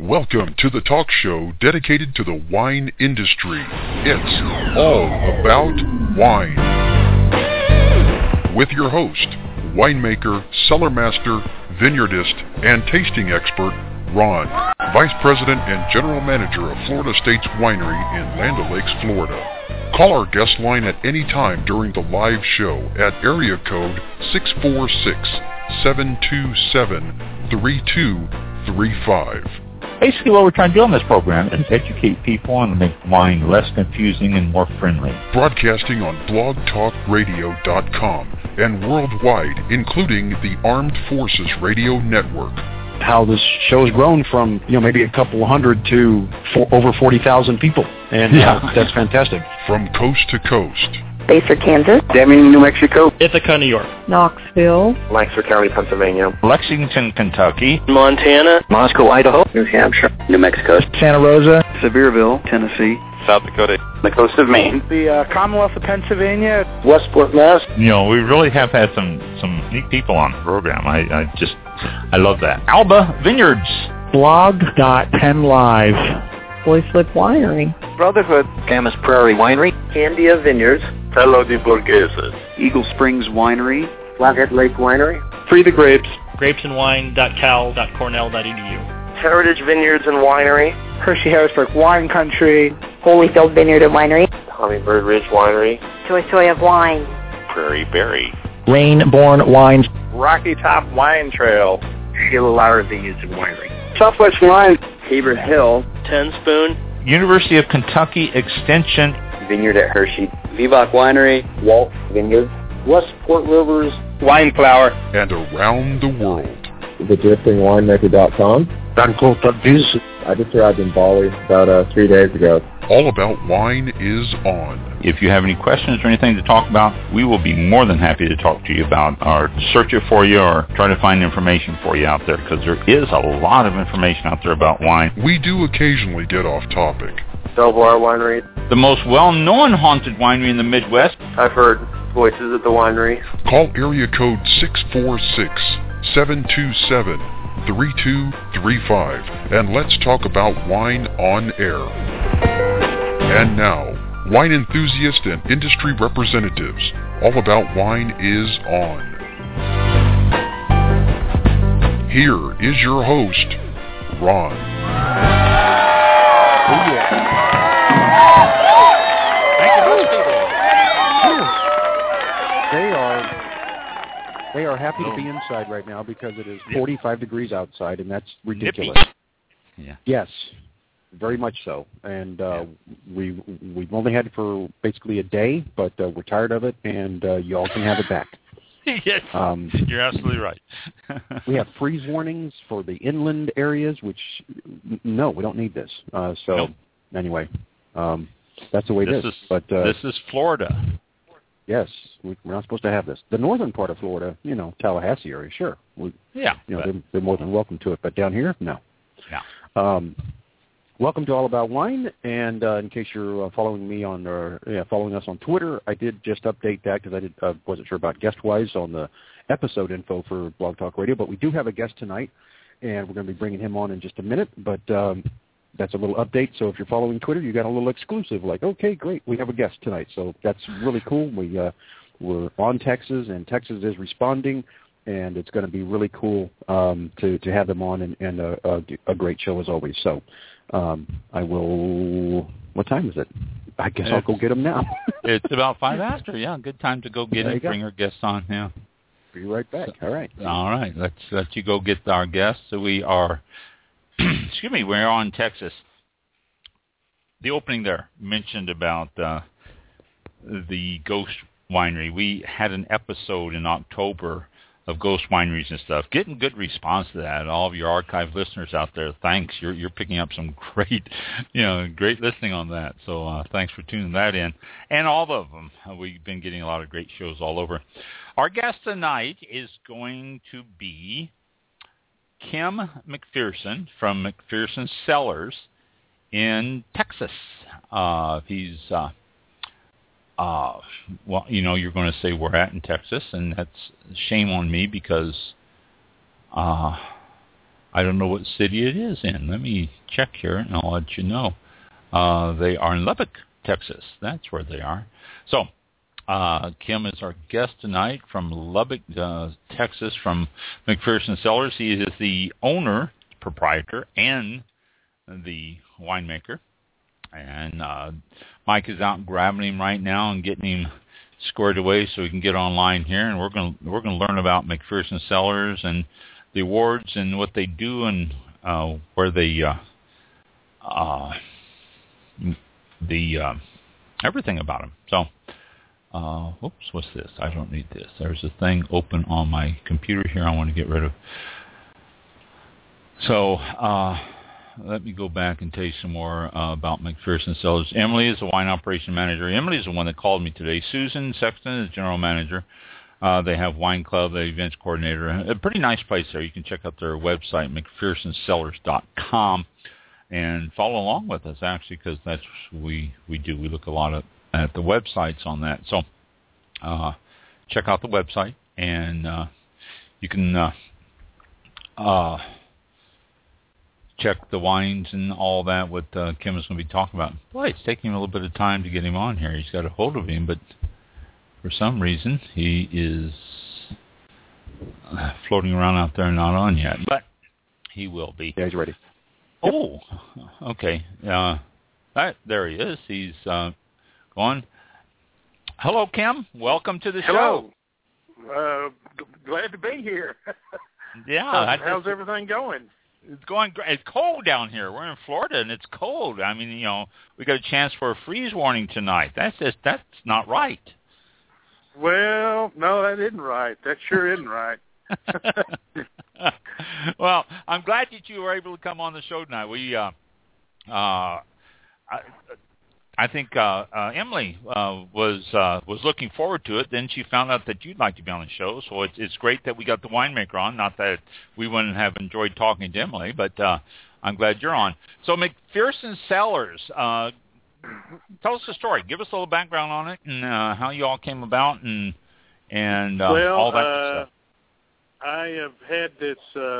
Welcome to the talk show dedicated to the wine industry. It's all about wine. With your host, winemaker, cellar master, vineyardist, and tasting expert, Ron, Vice President and General Manager of Florida States Winery in Land O'Lakes, Florida. Call our guest line at any time during the live show at area code 646-727-3235. Basically, what we're trying to do on this program is educate people and make wine less confusing and more friendly. Broadcasting on blogtalkradio.com and worldwide, including the Armed Forces Radio Network. How this show has grown from, maybe a couple hundred to over 40,000 people. And that's fantastic. From coast to coast. Basehor, Kansas. Deming, New Mexico. Ithaca, New York. Knoxville. Lancaster County, Pennsylvania. Lexington, Kentucky. Montana. Moscow, Idaho. New Hampshire. New Mexico. Santa Rosa. Sevierville, Tennessee. South Dakota. The coast of Maine. The Commonwealth of Pennsylvania. Westport, Mass. We really have had some neat people on the program. I love that. Alba Vineyards. Blog.10live. Boy Slip Winery. Brotherhood. Camas Prairie Winery. Candia Vineyards. Telo de Burgueses. Eagle Springs Winery. Flathead Lake Winery. Free the Grapes. grapesandwine.cal.cornell.edu. Heritage Vineyards and Winery. Hershey Harrisburg Wine Country. Holyfield Vineyard and Winery. Hummingbird Ridge Winery. Choy of Wine. Prairie Berry. Rainborn Wines. Rocky Top Wine Trail. Sheila Lauer Vineyards and Winery. Southwest Wine. Tabor Hill. Ten Spoon. University of Kentucky Extension. Vineyard at Hershey. Vivac Winery. Walt Vineyard. Westport Rivers. Wine Flower. And around the world. TheDriftingWinemaker.com. Biz. I just arrived in Bali about 3 days ago. All About Wine is on. If you have any questions or anything to talk about, we will be more than happy to talk to you about or search it for you or try to find information for you out there, because there is a lot of information out there about wine. We do occasionally get off topic. Belvoir Winery. The most well-known haunted winery in the Midwest. I've heard voices at the winery. Call area code 646-727-3235 and let's talk about wine on air. And now, wine enthusiasts and industry representatives, All About Wine is on. Here is your host, Ron. Thank you, those people. They are happy to be inside right now because it is 45 degrees outside, and that's ridiculous. Yeah. Yes, very much so. And we've only had it for basically a day, but we're tired of it, and you all can have it back. Yes, you're absolutely right. We have freeze warnings for the inland areas, which, no, we don't need this. Anyway, that's the way it is. But this is Florida. Yes, we're not supposed to have this. The northern part of Florida, Tallahassee area, sure. They're more than welcome to it. But down here, no. Yeah. Welcome to All About Wine, and in case you're following us on Twitter, I did just update that because I wasn't sure about guest-wise on the episode info for Blog Talk Radio, but we do have a guest tonight, and we're going to be bringing him on in just a minute, but that's a little update. So if you're following Twitter, you got a little exclusive, like, okay, great, we have a guest tonight, so that's really cool. We're on Texas, and Texas is responding, and it's going to be really cool to have them on, and a great show as always. So I will. What time is it? I guess I'll go get them now. It's about 5 after. Yeah, good time to go get it. Bring our guests on. Yeah. Be right back. All right. All right. Let's let you go get our guests. So we are. Excuse me. We're on Texas. The opening there mentioned about the Ghost Winery. We had an episode in October of ghost wineries and stuff. Getting good response to that. All of your archive listeners out there, thanks. You're picking up some great listening on that. So thanks for tuning that in. And all of them. We've been getting a lot of great shows all over. Our guest tonight is going to be Kim McPherson from McPherson Cellars in Texas. He's you're going to say we're at in Texas, and that's shame on me because I don't know what city it is in. Let me check here, and I'll let you know. They are in Lubbock, Texas. That's where they are. So Kim is our guest tonight from Lubbock, Texas, from McPherson Cellars. He is the owner, proprietor, and the winemaker. And Mike is out grabbing him right now and getting him squared away so we can get online here. And we're going to learn about McPherson Cellars and the awards and what they do and where they everything about them. So. Whoops, what's this? I don't need this. There's a thing open on my computer here I want to get rid of. So let me go back and tell you some more about McPherson Cellars. Emily is the wine operation manager. Emily is the one that called me today. Susan Sexton is general manager. They have wine club, the events coordinator. A pretty nice place there. You can check out their website, McPhersonCellars.com, and follow along with us, actually, because that's what we do. We look a lot at the websites on that. So check out the website, and you can check the wines and all that, what Kim is going to be talking about. Boy, it's taking him a little bit of time to get him on here. He's got a hold of him, but for some reason he is floating around out there and not on yet. But he will be. Yeah, he's ready. Oh, okay. There he is. He's going. Hello, Kim. Welcome to the show. Hello. Glad to be here. Yeah. How's everything going? It's going great. It's cold down here. We're in Florida, and it's cold. I mean, we got a chance for a freeze warning tonight. That's not right. Well, no, that isn't right. That sure isn't right. Well, I'm glad that you were able to come on the show tonight. We, I think Emily was looking forward to it. Then she found out that you'd like to be on the show, so it's great that we got the winemaker on. Not that we wouldn't have enjoyed talking to Emily, but I'm glad you're on. So McPherson Cellars, tell us the story. Give us a little background on it and how you all came about and all that good stuff. I have had this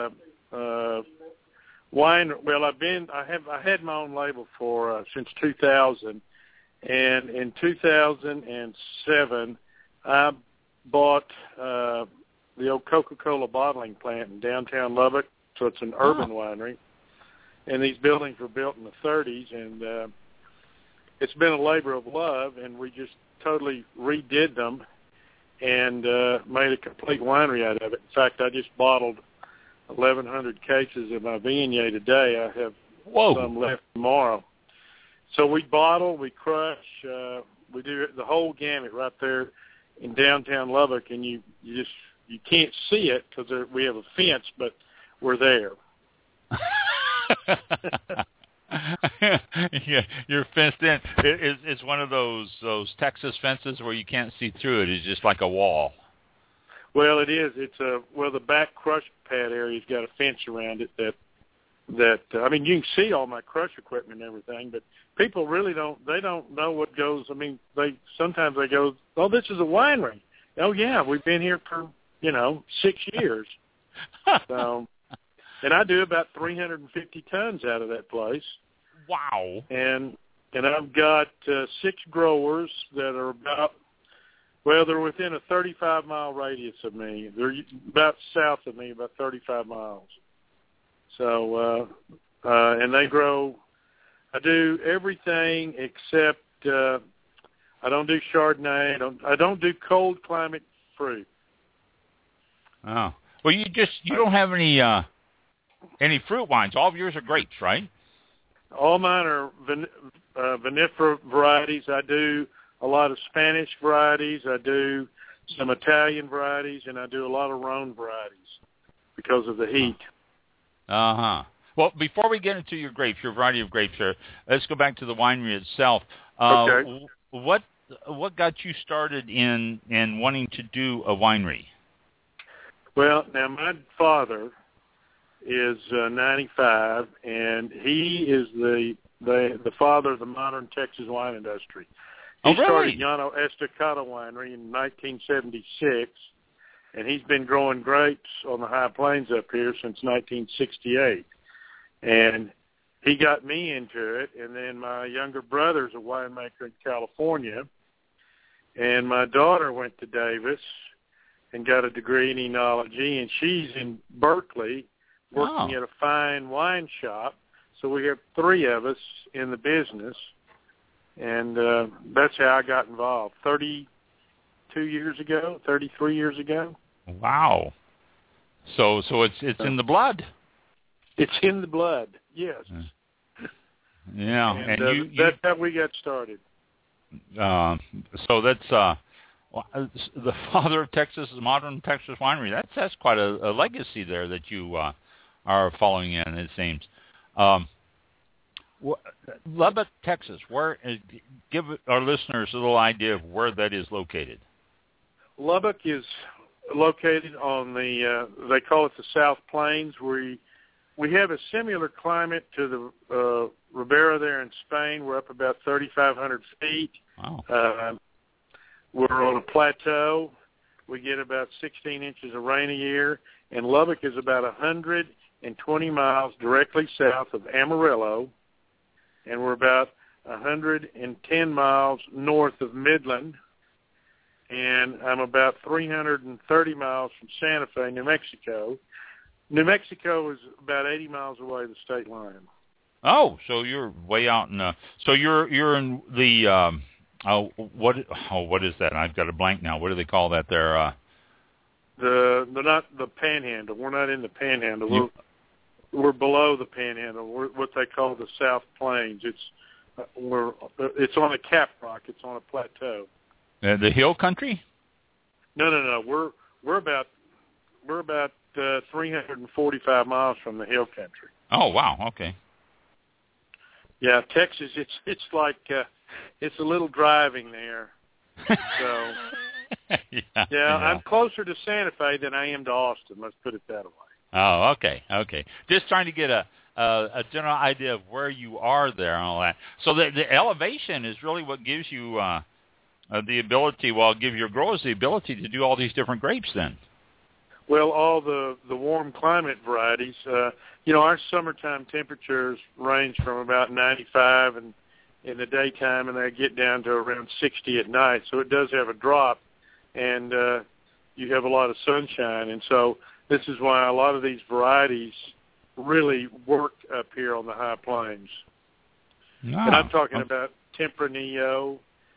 wine. Well, I had my own label for since 2000, and in 2007, I bought the old Coca-Cola bottling plant in downtown Lubbock. So it's an urban winery, and these buildings were built in the 30s, and it's been a labor of love, and we just totally redid them and made a complete winery out of it. In fact, I just bottled 1,100 cases of my Viognier today. I have some left tomorrow. So we bottle, we crush, we do the whole gamut right there in downtown Lubbock, and you can't see it because we have a fence, but we're there. Yeah, you're fenced in. It's one of those Texas fences where you can't see through it. It's just like a wall. Well, it is. It's the back crush pad area's got a fence around it that I mean, you can see all my crush equipment and everything, but people really don't know what goes. I mean, sometimes they go, "Oh, this is a winery." Oh yeah, we've been here for 6 years. So, and I do about 350 tons out of that place. Wow. And I've got 6 growers that are they're within a 35-mile radius of me. They're about south of me, about 35 miles. So, and they grow. I do everything except I don't do Chardonnay. I don't do cold climate fruit. Oh, well, you don't have any fruit wines. All of yours are grapes, right? All mine are vinifera varieties. I do a lot of Spanish varieties. I do some Italian varieties, and I do a lot of Rhone varieties because of the heat. Uh-huh. Well, before we get into your variety of grapes here, let's go back to the winery itself. Okay. What got you started in wanting to do a winery? Well, now my father is 95, and he is the father of the modern Texas wine industry. He started Llano Estacado Winery in 1976, and he's been growing grapes on the high plains up here since 1968. And he got me into it, and then my younger brother's a winemaker in California, and my daughter went to Davis and got a degree in enology, and she's in Berkeley working at a fine wine shop. So we have three of us in the business, and that's how I got involved 33 years ago. Wow. So it's in the blood. It's in the blood, yes. Yeah, and that's how we got started. So that's the father of Texas, modern Texas winery. That's quite a legacy there that you are following in, it seems. Lubbock, Texas. Where? Give our listeners a little idea of where that is located. Lubbock is located on the they call it the South Plains. We have a similar climate to the Ribera there in Spain. We're up about 3,500 feet. Wow. We're on a plateau. We get about 16 inches of rain a year, and Lubbock is about 120 miles directly south of Amarillo, and we're about 110 miles north of Midland, and I'm about 330 miles from Santa Fe, New Mexico. New Mexico is about 80 miles away the state line. Oh, so you're way out in. So you're in the. What is that? I've got a blank now. What do they call that there? Not the Panhandle. We're not in the Panhandle. We're below the Panhandle. We're what they call the South Plains. It's on a cap rock. It's on a plateau. The hill country? No. We're about 345 miles from the hill country. Oh wow. Okay. Yeah, Texas. It's like it's a little driving there. So yeah, I'm closer to Santa Fe than I am to Austin. Let's put it that way. Oh, okay. Just trying to get a general idea of where you are there and all that. So the elevation is really what gives you the ability, give your growers the ability to do all these different grapes then. Well, all the warm climate varieties, our summertime temperatures range from about 95 in the daytime, and they get down to around 60 at night. So it does have a drop, and you have a lot of sunshine. And so this is why a lot of these varieties really work up here on the high plains. And I'm talking about Tempranillo,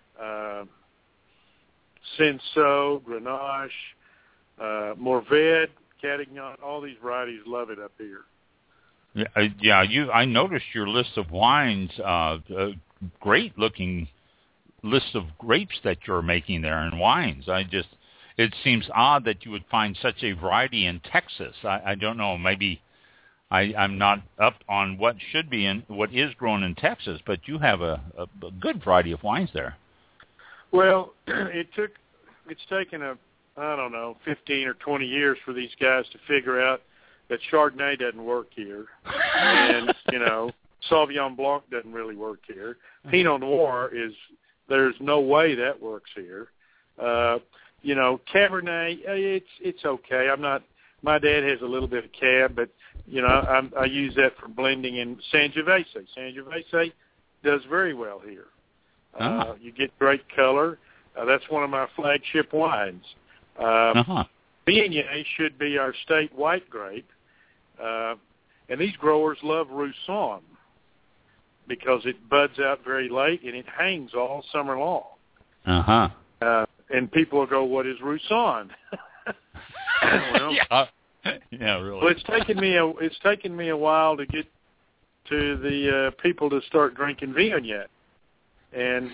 Cinsault, Grenache, Mourvedre, Catignan, all these varieties love it up here. Yeah. I noticed your list of wines, great looking list of grapes that you're making there and wines. It seems odd that you would find such a variety in Texas. I don't know, maybe I'm not up on what should be and what is grown in Texas, but you have a good variety of wines there. Well, it's taken 15 or 20 years for these guys to figure out that Chardonnay doesn't work here. And, Sauvignon Blanc doesn't really work here. Pinot Noir there's no way that works here. Cabernet, it's okay. My dad has a little bit of Cab, but, I use that for blending in Sangiovese. Sangiovese does very well here. You get great color. That's one of my flagship wines. Viognier should be our state white grape. And these growers love Roussanne because it buds out very late and it hangs all summer long. And people will go, "What is Roussanne?" Well, yeah, really. Well, it's taken me a while to get to the people to start drinking Viognier, and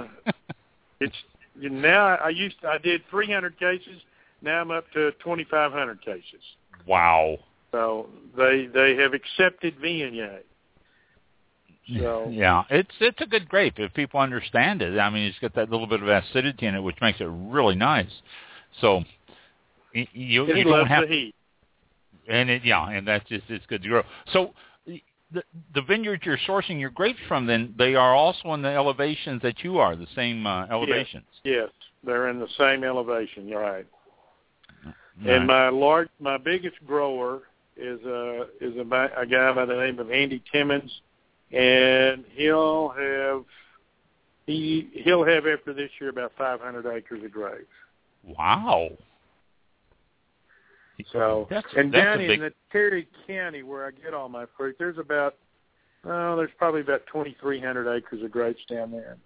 now I did 300 cases. Now I'm up to 2,500 cases. Wow. So they have accepted Viognier. So yeah, it's a good grape if people understand it. I mean, it's got that little bit of acidity in it, which makes it really nice. So you don't have the heat, and that's it's good to grow. So the vineyards you're sourcing your grapes from, then they are also in the elevations that you are, the same elevations. Yes, they're in the same elevation. You're right. And my biggest grower is a guy by the name of Andy Timmons, and he'll have after this year about 500 acres of grapes. Wow. So that's down in the Terry County where I get all my fruit, there's probably about 2,300 acres of grapes down there.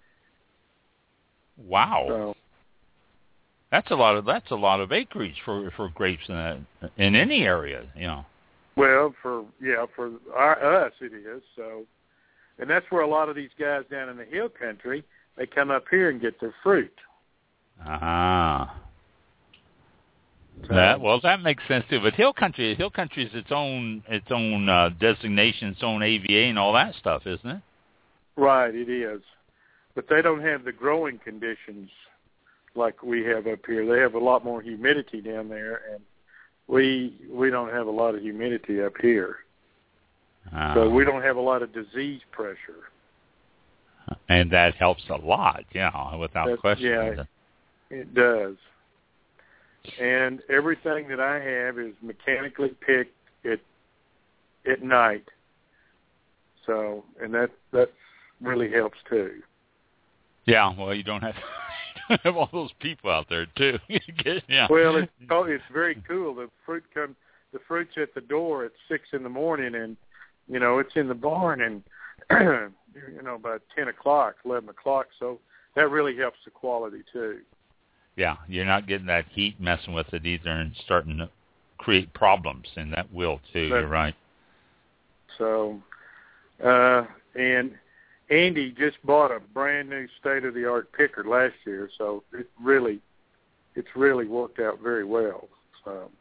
Wow. So, that's a lot of acreage for grapes in any area, you know. Well, for us it is. So, and that's where a lot of these guys down in the hill country, they come up here and get their fruit. Ah. So, that makes sense too. But hill country is its own designation, its own AVA, and all that stuff, isn't it? Right, it is. But they don't have the growing conditions like we have up here. They have a lot more humidity down there, and we don't have a lot of humidity up here. So we don't have a lot of disease pressure. And that helps a lot, without question. Yeah, it does. And everything that I have is mechanically picked at night. So, and that really helps too. Yeah, well, you don't have all those people out there too. Yeah. Well, it's very cool. The fruit's at the door at 6 a.m, and it's in the barn, and about 10 o'clock, 11 o'clock. So that really helps the quality too. Yeah, you're not getting that heat messing with it either and starting to create problems, and that will too. You're right. So, and Andy just bought a brand new state-of-the-art picker last year, so it's really worked out very well. So,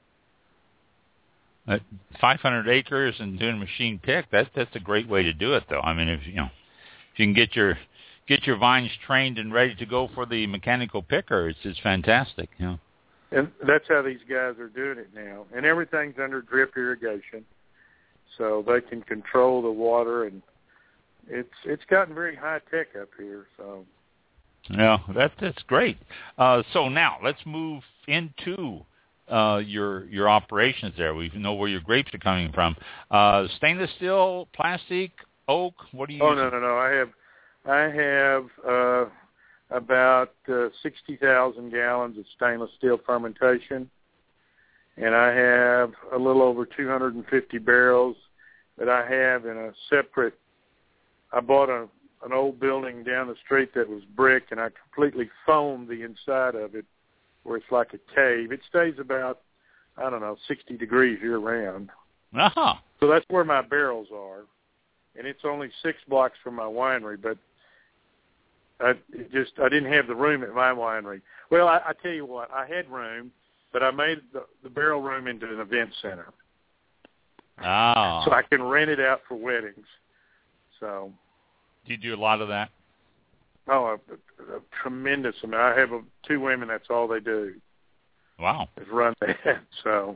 500 acres and doing machine pick, that's a great way to do it, though. I mean, if you can get your vines trained and ready to go for the mechanical picker, it's fantastic. And that's how these guys are doing it now. And everything's under drip irrigation, so they can control the water, and it's gotten very high tech up here. So yeah, that's great. So now let's move into your operations there. We know where your grapes are coming from. Stainless steel, plastic, oak. What do you? Oh no! I have about 60,000 gallons of stainless steel fermentation, and I have a little over 250 barrels that I have in a separate. I bought an old building down the street that was brick, and I completely foamed the inside of it, where it's like a cave. It stays about 60 degrees year round. Uh-huh. So that's where my barrels are, and it's only 6 blocks from my winery, but I didn't have the room at my winery. Well, I tell you what, I had room, but I made the barrel room into an event center. Oh. So I can rent it out for weddings. So. Do you do a lot of that? Oh, a tremendous amount. I have 2 women, that's all they do. Wow. Is run that, so.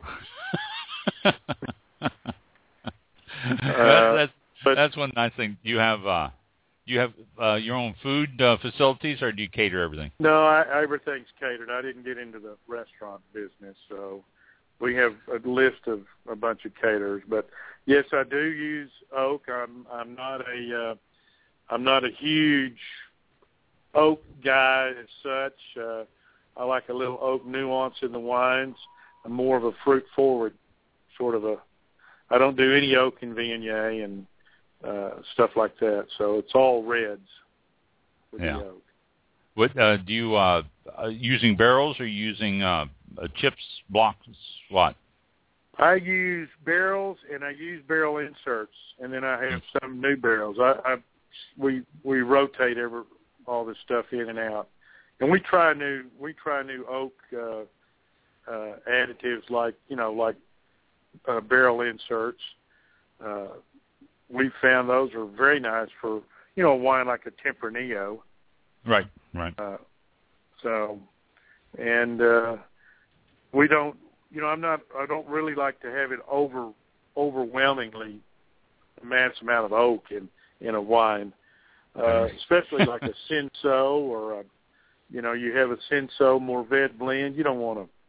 That's one nice thing. Do you have your own food facilities, or do you cater everything? No, everything's catered. I didn't get into the restaurant business, so we have a list of a bunch of caterers. But yes, I do use oak. I'm not a huge oak guy as such. I like a little oak nuance in the wines. I'm more of a fruit forward sort of I don't do any oak in Viognier and stuff like that. So it's all reds with the oak. What do you using barrels or using chips, blocks? What? I use barrels and I use barrel inserts, and then I have some new barrels. We rotate all this stuff in and out, and we try new oak additives like barrel inserts. We found those are very nice for a wine like a Tempranillo. Right. So, and we don't. I don't really like to have it overwhelmingly mass amount of oak in a wine, especially like a Cinsault or you have a Cinsault Mourvedre blend. You don't want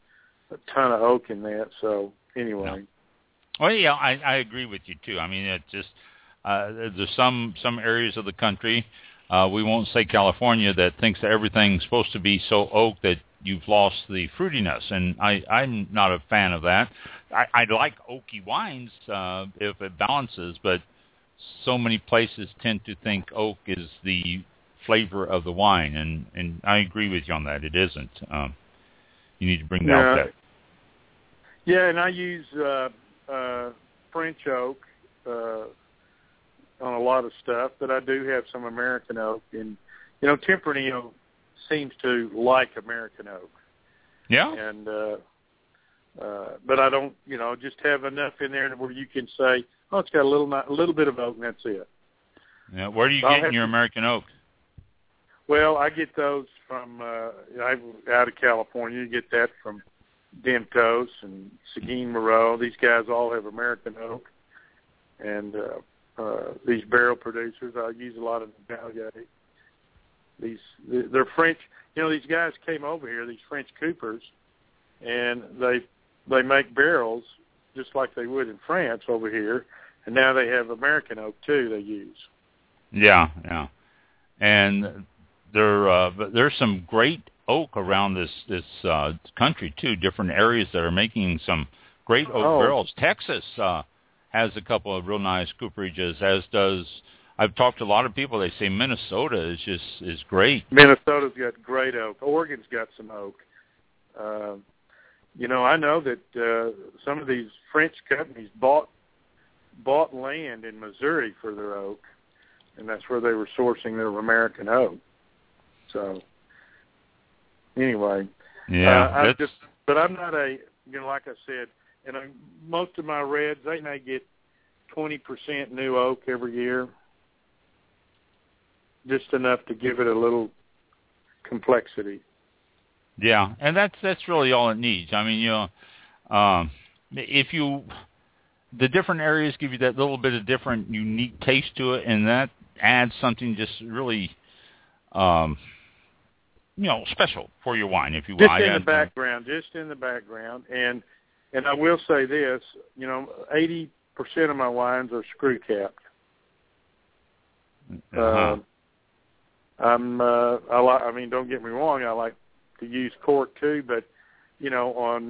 ton of oak in that. So anyway. No. Well, yeah, I agree with you too. I mean, it's just there's some areas of the country, we won't say California, that thinks that everything's supposed to be so oak that you've lost the fruitiness, and I'm not a fan of that. I like oaky wines if it balances, but so many places tend to think oak is the flavor of the wine, and I agree with you on that. It isn't. You need to bring out that. Yeah, and I use French oak on a lot of stuff, but I do have some American oak, and Tempranillo seems to like American oak. Yeah. And but I don't, just have enough in there where you can say, oh, it's got a little bit of oak, and that's it. Yeah. Where do you get your American oak? Well, I get those from out of California. You get that from Dentos and Seguin Moreau. These guys all have American oak, and these barrel producers. I use a lot of Valier. They're French. These guys came over here, these French coopers, and they make barrels just like they would in France over here, and now they have American oak too. They use. Yeah, and there's some great oak around this country too. Different areas that are making some great oak barrels. Texas has a couple of real nice cooperages, as does. I've talked to a lot of people. They say Minnesota is great. Minnesota's got great oak. Oregon's got some oak. I know that some of these French companies bought land in Missouri for their oak, and that's where they were sourcing their American oak. So, anyway, but I'm not like I said, most of my reds, they may get 20% new oak every year, just enough to give it a little complexity. Yeah, and that's really all it needs. I mean, the different areas give you that little bit of different, unique taste to it, and that adds something just really, special for your wine, if you will. Just in the background, and I will say this, 80% of my wines are screw capped. Uh-huh. Don't get me wrong, I like to use cork too, but on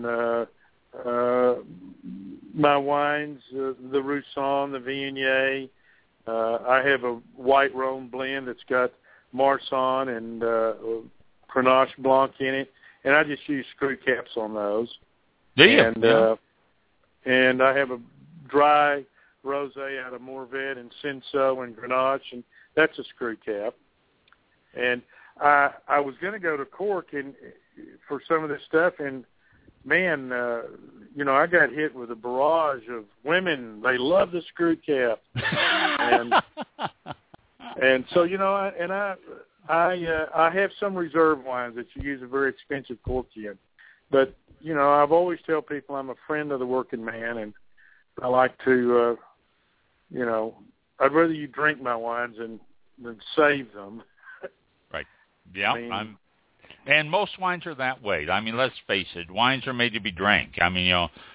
my wines, the Roussan, the Viognier, I have a white Rhone blend that's got Marsanne and Grenache Blanc in it, and I just use screw caps on those. And I have a dry rosé out of Morvet and Cinsault and Grenache, and that's a screw cap. And I was going to go to cork for some of this stuff, and man, I got hit with a barrage of women. They love the screw cap, and so I have some reserve wines that you use a very expensive cork in, but I've always tell people I'm a friend of the working man, and I like to, I'd rather you drink my wines than save them. Right. Yeah. And most wines are that way. I mean, let's face it. Wines are made to be drank. I mean,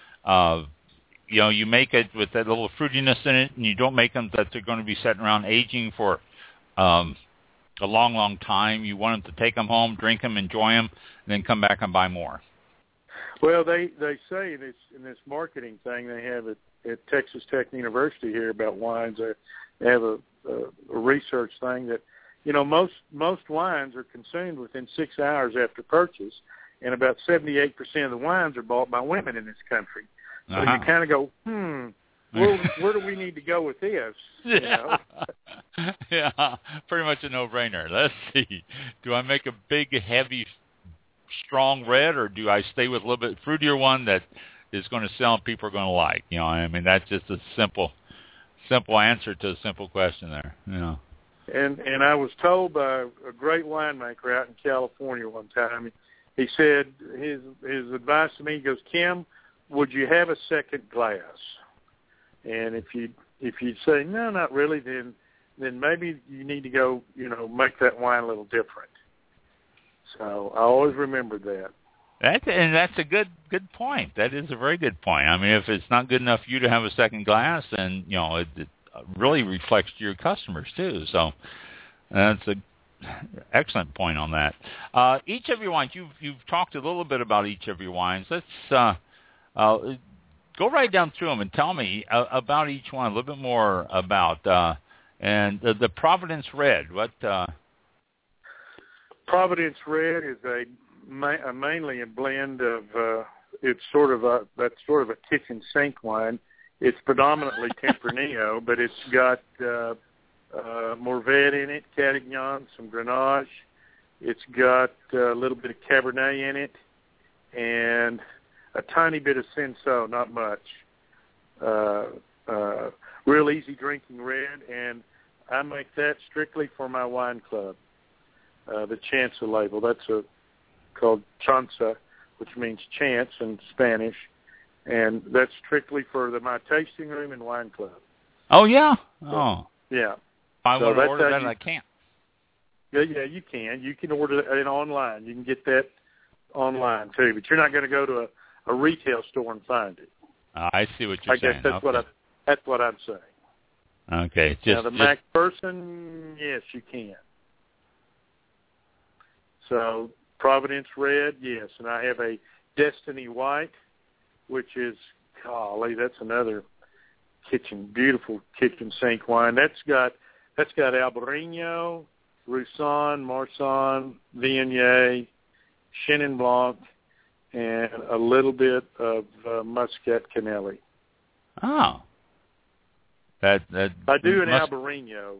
you make it with that little fruitiness in it, and you don't make them that they're going to be sitting around aging for a long, long time. You want them to take them home, drink them, enjoy them, and then come back and buy more. Well, they say in this marketing thing they have at Texas Tech University here about wines. They have a research thing that most wines are consumed within 6 hours after purchase, and about 78% of the wines are bought by women in this country. So you kind of go, where do we need to go with this? Yeah, pretty much a no-brainer. Let's see. Do I make a big, heavy, strong red, or do I stay with a little bit fruitier one that is going to sell and people are going to like? That's just a simple answer to a simple question there. And I was told by a great winemaker out in California one time, he said his advice to me, he goes, Kim, would you have a second glass? And if you say, no, not really, then maybe you need to go, make that wine a little different. So I always remembered that. That's a good point. That is a very good point. I mean, if it's not good enough for you to have a second glass, then it really reflects to your customers too. So that's a excellent point on that. Each of your wines, you've talked a little bit about each of your wines. Let's go right down through them and tell me about each one, a little bit more about and the Providence Red. What? Providence Red is mainly a blend of that's sort of a kitchen sink wine. It's predominantly Tempranillo, but it's got Mourvèdre in it, Catignan, some Grenache. It's got a little bit of Cabernet in it, and a tiny bit of Cinsault, not much. Real easy drinking red, and I make that strictly for my wine club. The Chanza label. That's called Chanza, which means chance in Spanish, and that's strictly for my tasting room and wine club. Oh yeah. Oh yeah. I want to order that, and I can't. Yeah, you can. You can order it online. You can get that online too, but you're not going to go to a retail store and find it. I see what you're saying. I guess that's what I'm saying. Okay. Now the McPherson, yes, you can. So Providence Red, yes, and I have a Destiny White, which is, golly, that's another beautiful kitchen sink wine. That's got Albarino, Roussanne, Marsanne, Viognier, Chenin Blanc, and a little bit of Muscat Canelli. Oh. That I do an Albarino,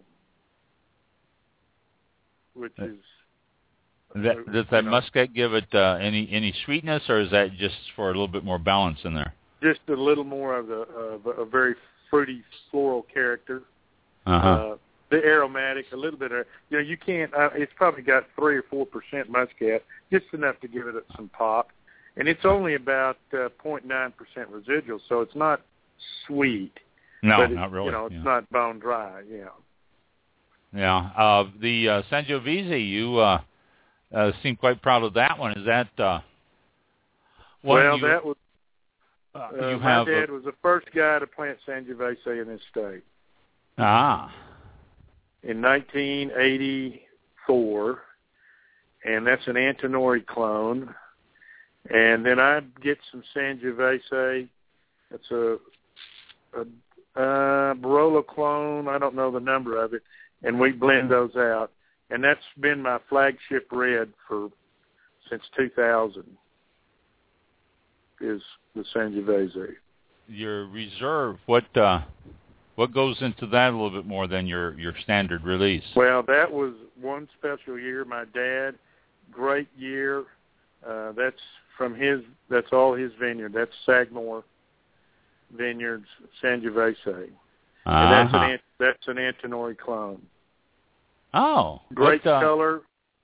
which is... Does that Muscat give it any sweetness, or is that just for a little bit more balance in there? Just a little more of a very fruity floral character. Uh-huh. The aromatic, a little bit of you can't. It's probably got 3 or 4% Muscat, just enough to give it some pop, and it's only about 0.9% residual, so it's not sweet. No, not really. It's not bone dry. Yeah. Yeah. The Sangiovese, you seem quite proud of that one. Is that that was my dad was the first guy to plant Sangiovese in this state. Ah. In 1984, and that's an Antinori clone. And then I get some Sangiovese. That's a Barolo clone. I don't know the number of it, and we blend those out. And that's been my flagship red since 2000. Is the Sangiovese. Your reserve, what goes into that a little bit more than your standard release? Well, that was one special year. My dad, great year. That's all his vineyard. That's Sagamore Vineyards Sangiovese. And that's an Antinori clone. Oh, great color,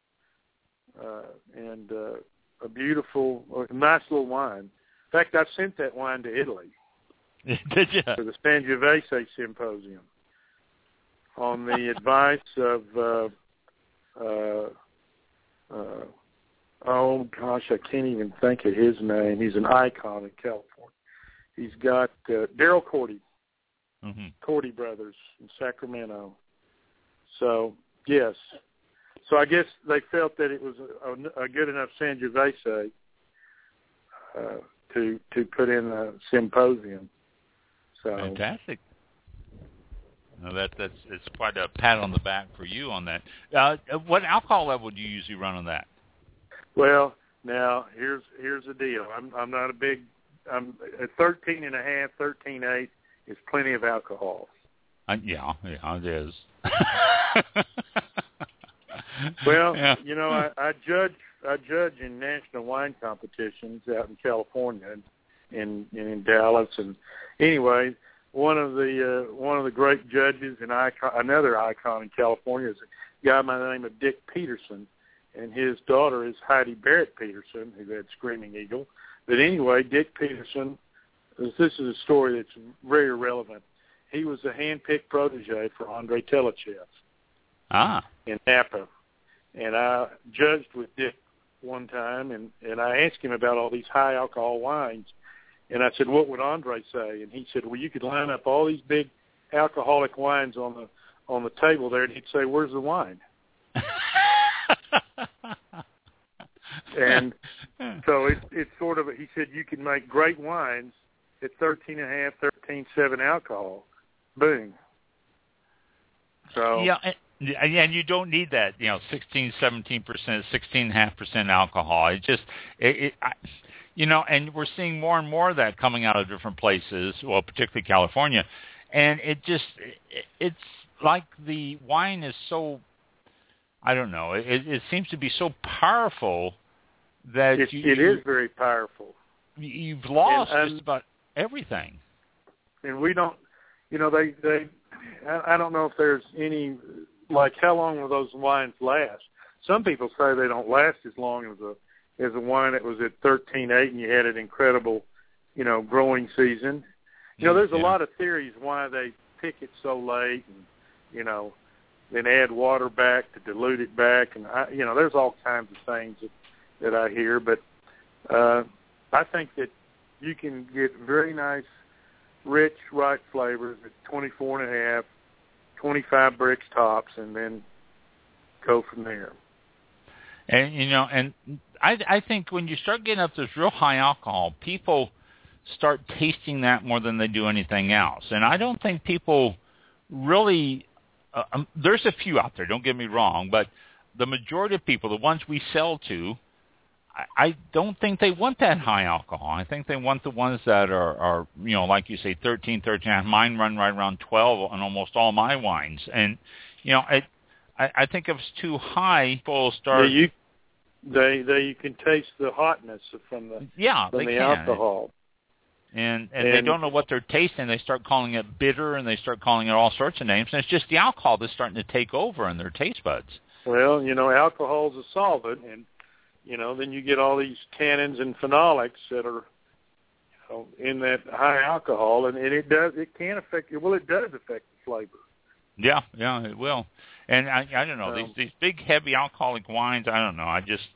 and a beautiful, nice little wine. In fact, I sent that wine to Italy. Did you? For the Sangiovese Symposium, on the advice of, oh gosh, I can't even think of his name. He's an icon in California. He's got Daryl Cordy, Cordy Brothers in Sacramento. So, yes. So I guess they felt that it was a good enough Sangiovese to put in a symposium. So. Fantastic. No, it's quite a pat on the back for you on that. What alcohol level do you usually run on that? Well, now here's the deal. I'm not a big. I'm at 13.5, 13.8 is plenty of alcohol. Yeah, it is. Well, yeah. I judge in national wine competitions out in California and in Dallas, and anyway, one of the great judges and another icon in California is a guy by the name of Dick Peterson, and his daughter is Heidi Barrett Peterson, who had Screaming Eagle. But anyway, Dick Peterson, this is a story that's very relevant. He was a hand-picked protege for Andre Telechev in Napa. And I judged with Dick one time, and I asked him about all these high alcohol wines, and I said, what would Andre say? And he said, well, you could line up all these big alcoholic wines on the table there, and he'd say, where's the wine? And so it's sort of, he said, you can make great wines at 13.5, 13.7 alcohol. Boom. So yeah, and you don't need that, 16, 17%, 16.5% alcohol. And we're seeing more and more of that coming out of different places, well, particularly California, and it's like the wine is so, I don't know, it seems to be so powerful that it is very powerful. You've lost just about everything. And we don't, I don't know if there's any, like, how long will those wines last? Some people say they don't last as long as a wine that was at 13.8 and you had an incredible, growing season. There's a lot of theories why they pick it so late and, then add water back to dilute it back. And, there's all kinds of things that I hear. But I think that you can get very nice, rich, ripe flavors at 24.5, 25 bricks tops, and then go from there. And, and I think when you start getting up this real high alcohol, people start tasting that more than they do anything else. And I don't think people really there's a few out there, don't get me wrong, but the majority of people, the ones we sell to, I don't think they want that high alcohol. I think they want the ones that are like you say, 13. Mine run right around 12 on almost all my wines. And, I think if it's too high, people start... Yeah, you can taste the hotness from the alcohol. And they don't know what they're tasting. They start calling it bitter, and they start calling it all sorts of names. And it's just the alcohol that's starting to take over in their taste buds. Well, alcohol's a solvent, and then you get all these tannins and phenolics that are in that high alcohol, and it does affect the flavor. Yeah, it will. And I don't know, these big heavy alcoholic wines, I don't know.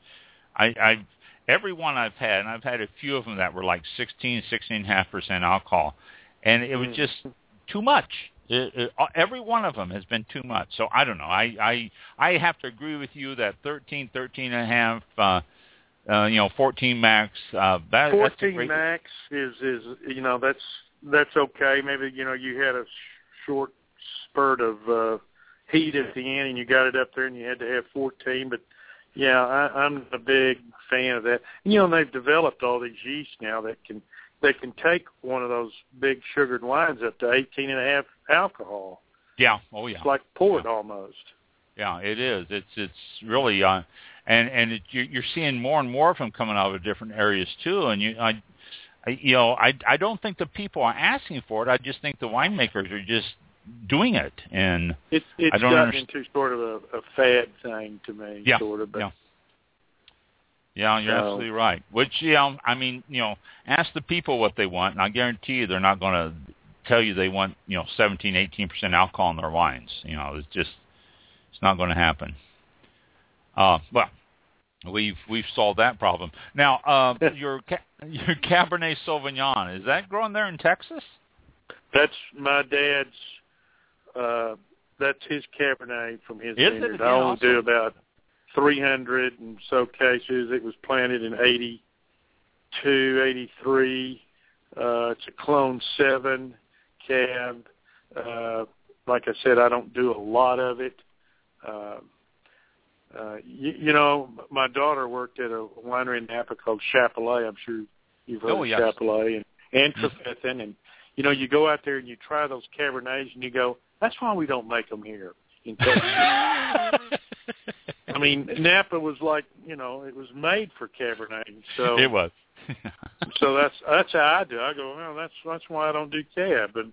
I every one I've had, and I've had a few of them that were like 16.5% alcohol, and it was just too much. Every one of them has been too much. So I don't know. I have to agree with you that 13.5, 14 max. 14 max is that's okay. Maybe you had a short spurt of heat at the end, and you got it up there, and you had to have 14. But yeah, I'm a big fan of that. And, they've developed all these yeasts now that can take one of those big sugared wines up to 18.5 alcohol. Yeah. Oh yeah. It's like port almost. Yeah, it is. It's really you're seeing more and more of them coming out of different areas too. And I don't think the people are asking for it. I just think the winemakers are just doing it, and it's I don't gotten into sort of a fad thing to me. Yeah. Sort of. But, yeah, you're absolutely right. Which, ask the people what they want, and I guarantee you they're not going to tell you they want, 17, 18% alcohol in their wines. It's not going to happen. Well, we've solved that problem. Now, your Cabernet Sauvignon, is that growing there in Texas? That's my dad's. That's his Cabernet from his vineyard. I only do about 300 and so cases. It was planted in 82, 83. It's a Clone 7 cab. Like I said, I don't do a lot of it. My daughter worked at a winery in Napa called Chapelet. I'm sure you've heard of Chapelet and Trefethen. And, you go out there and you try those Cabernets and you go, that's why we don't make them here in Texas. I mean, Napa was like, it was made for Cabernet. So it was. So that's how I do. I go, well, that's why I don't do Cab. And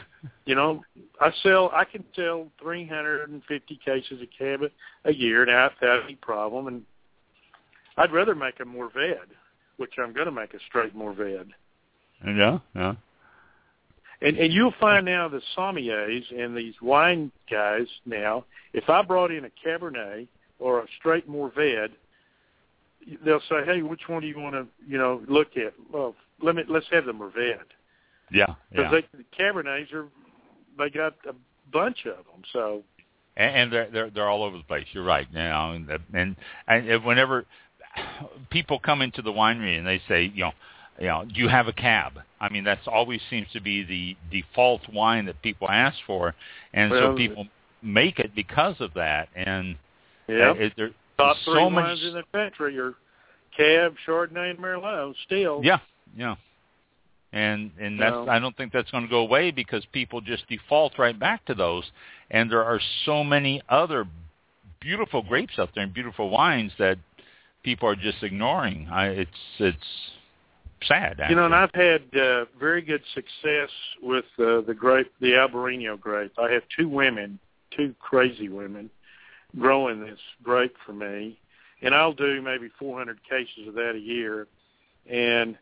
I can sell 350 cases of Cab a year without any problem. And I'd rather make a Mourvèdre, which I'm going to make a straight Mourvèdre. Yeah. And you'll find now the sommeliers and these wine guys now, if I brought in a Cabernet or a straight Mourvèdre, they'll say, "Hey, which one do you want to, look at?" Well, let's have the Mourvèdre. Yeah, because the Cabernets they got a bunch of them. So, and they're all over the place. You're right. And whenever people come into the winery and they say, do you have a cab? I mean, that's always seems to be the default wine that people ask for, and so people make it because of that. And there's top three so wines many in the country are Cab, Chardonnay, and Merlot. Still, yeah. And that's I don't think that's going to go away because people just default right back to those. And there are so many other beautiful grapes out there and beautiful wines that people are just ignoring. It's sad, actually. And I've had very good success with the grape, the Albarino grape. I have two crazy women, growing this grape for me, and I'll do maybe 400 cases of that a year. And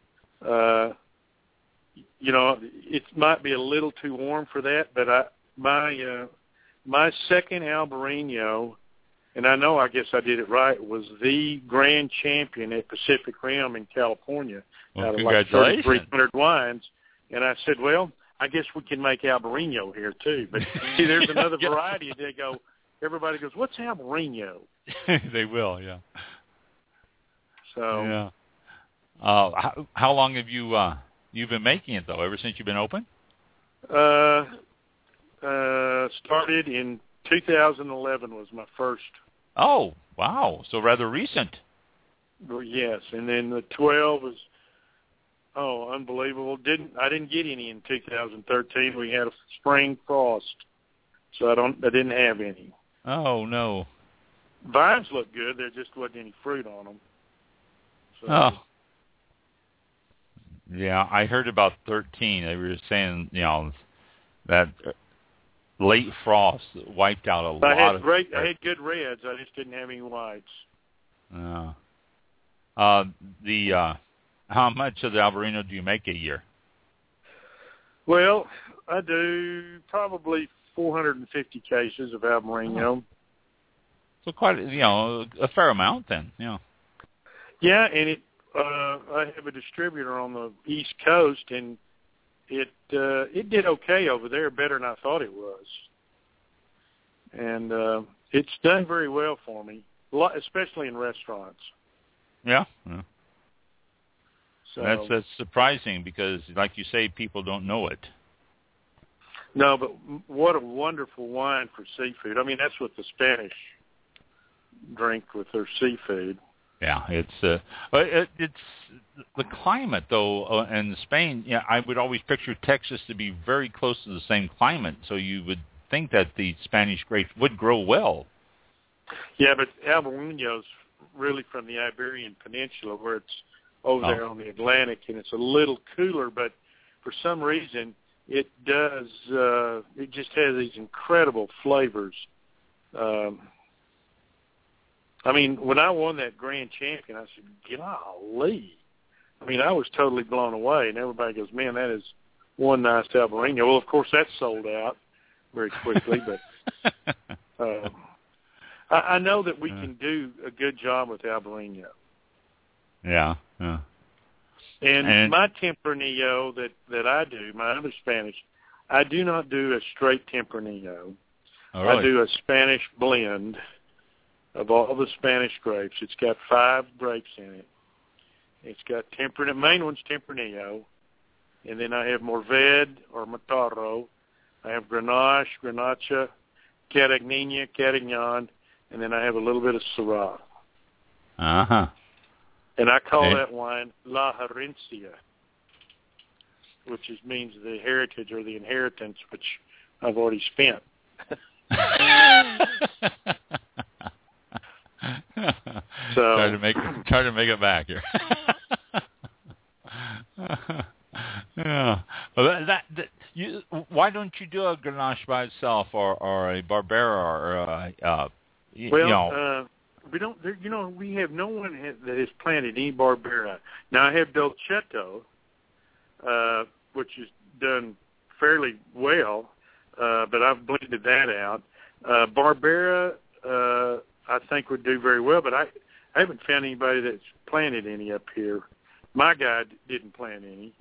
it might be a little too warm for that, but my second Albarino, and I guess I did it right, was the grand champion at Pacific Rim in California out of like 3,300 wines. And I said, well, I guess we can make Albarino here too. But see, there's another variety. They go, everybody goes, what's Albarino? They will, yeah. So, yeah. How long have you've been making it though? Ever since you've been open? Started in 2011 was my first. Oh, wow. So rather recent. Yes, and then the 12 was unbelievable. I didn't get any in 2013. We had a spring frost, so I didn't have any. Oh no. Vines looked good. There just wasn't any fruit on them. So. Oh. Yeah, I heard about 13. They were saying, that late frost wiped out a lot of. I had good reds. I just didn't have any whites. How much of the Albarino do you make a year? Well, I do probably 450 cases of Albarino. So quite, a fair amount then. Yeah. Yeah, and I have a distributor on the East Coast, and it did okay over there, better than I thought it was. And it's done very well for me, especially in restaurants. Yeah. So that's surprising because, like you say, people don't know it. No, but what a wonderful wine for seafood. I mean, that's what the Spanish drink with their seafood. Yeah, it's the climate though, in Spain. Yeah, I would always picture Texas to be very close to the same climate, so you would think that the Spanish grapes would grow well. Yeah, but Albarino's really from the Iberian Peninsula, where it's over there on the Atlantic, and it's a little cooler. But for some reason, it does. It just has these incredible flavors. I mean, when I won that grand champion, I said, golly. I mean, I was totally blown away, and everybody goes, man, that is one nice Albarino. Well, of course, that's sold out very quickly, but I know that we can do a good job with Albarino. Yeah. And my Tempranillo that I do, my other Spanish, I do not do a straight Tempranillo. Oh, really? I do a Spanish blend of all the Spanish grapes. It's got 5 grapes in it. It's got main one's Tempranillo, and then I have Mourvèdre or Mataro. I have Grenache, Grenache, Carignan, Carignan, and then I have a little bit of Syrah. Uh-huh. And I call that wine La Herencia, which means the heritage or the inheritance, which I've already spent. So try to make it back here. Yeah. Well, why don't you do a Grenache by itself, or a Barbera, or we don't. We have no one that has planted any Barbera. Now I have Dolcetto, which is done fairly well, but I've blended that out. Barbera, I think would do very well, but I haven't found anybody that's planted any up here. My guy didn't plant any.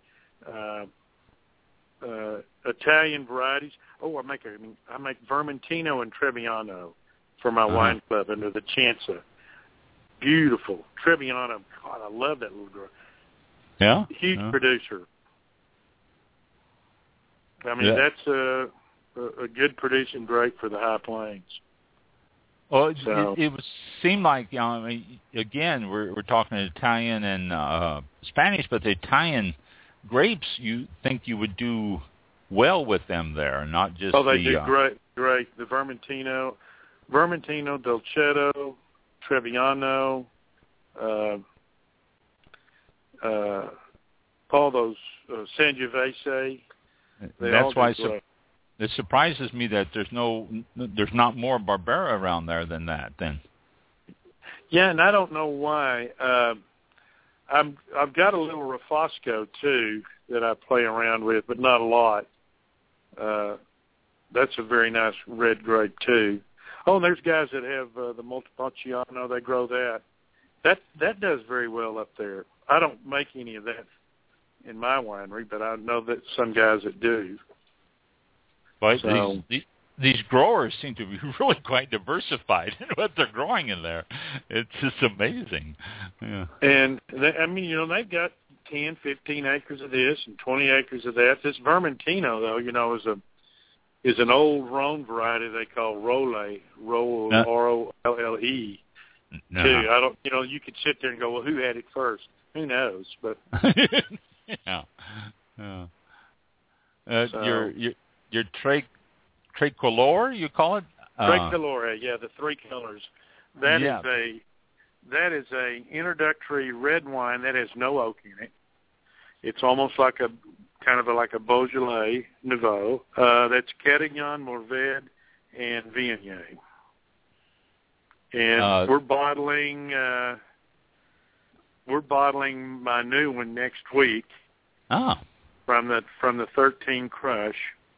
Italian varieties. Oh, I make Vermentino and Trebbiano for my wine club under the Chanza. Beautiful Trebbiano. God, I love that little girl. Yeah, huge producer. I mean, that's a good producing grape for the High Plains. Well, it would seem like, I mean, again, we're talking Italian and Spanish, but the Italian grapes, you think you would do well with them there, not just they do great. The Vermentino, Dolcetto, Trebbiano, all those Sangiovese. That's why it surprises me that there's not more Barbera around there than that. Then. Yeah, and I don't know why. I've got a little Refosco too that I play around with, but not a lot. That's a very nice red grape too. Oh, and there's guys that have the Montepulciano. They grow that. That does very well up there. I don't make any of that in my winery, but I know that some guys that do. But these growers seem to be really quite diversified in what they're growing in there. It's just amazing. Yeah. And they've got 10, 15 acres of this and 20 acres of that. This Vermentino, though, is an old Rhone variety they call Rolle, R-O-L-L-E. No. Too. I don't. You could sit there and go, well, who had it first? Who knows? But yeah. Your tricolor, you call it? Tricolore, the three colors. That is a introductory red wine that has no oak in it. It's almost like a Beaujolais Nouveau. That's Carignan, Mourvedre, and Viognier. And we're bottling my new one next week. Oh. From the 13 Crush.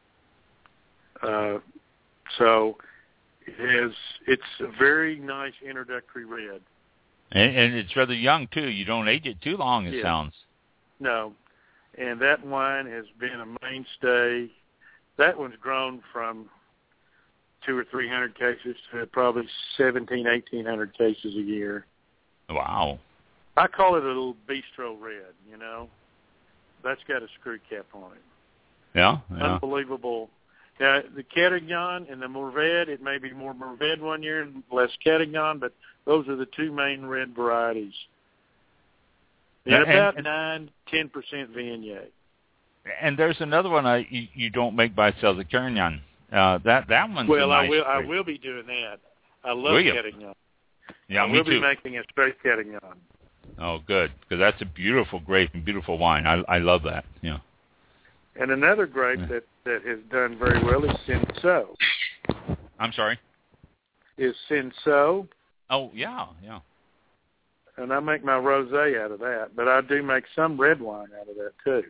So it's a very nice introductory red. And it's rather young too. You don't age it too long, it sounds. No. And that wine has been a mainstay. That one's grown from 200 or 300 cases to probably 1,700, 1,800 cases a year. Wow. I call it a little bistro red, That's got a screw cap on it. Yeah. Unbelievable. Now, the Carignan and the Mourvedre, it may be more Mourvedre one year and less Carignan, but those are the two main red varieties. And about 9-10% Viognier. And there's another one you don't make by itself, the Carignan. That one's I will be doing that. I love Carignan. Yeah, me too. We'll be making a straight Carignan. Oh, good, because that's a beautiful grape and beautiful wine. I love that. Yeah. And another grape that has done very well is Cinsault. I'm sorry? Is Cinsault. Oh, yeah. And I make my rosé out of that, but I do make some red wine out of that too.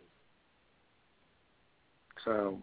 So.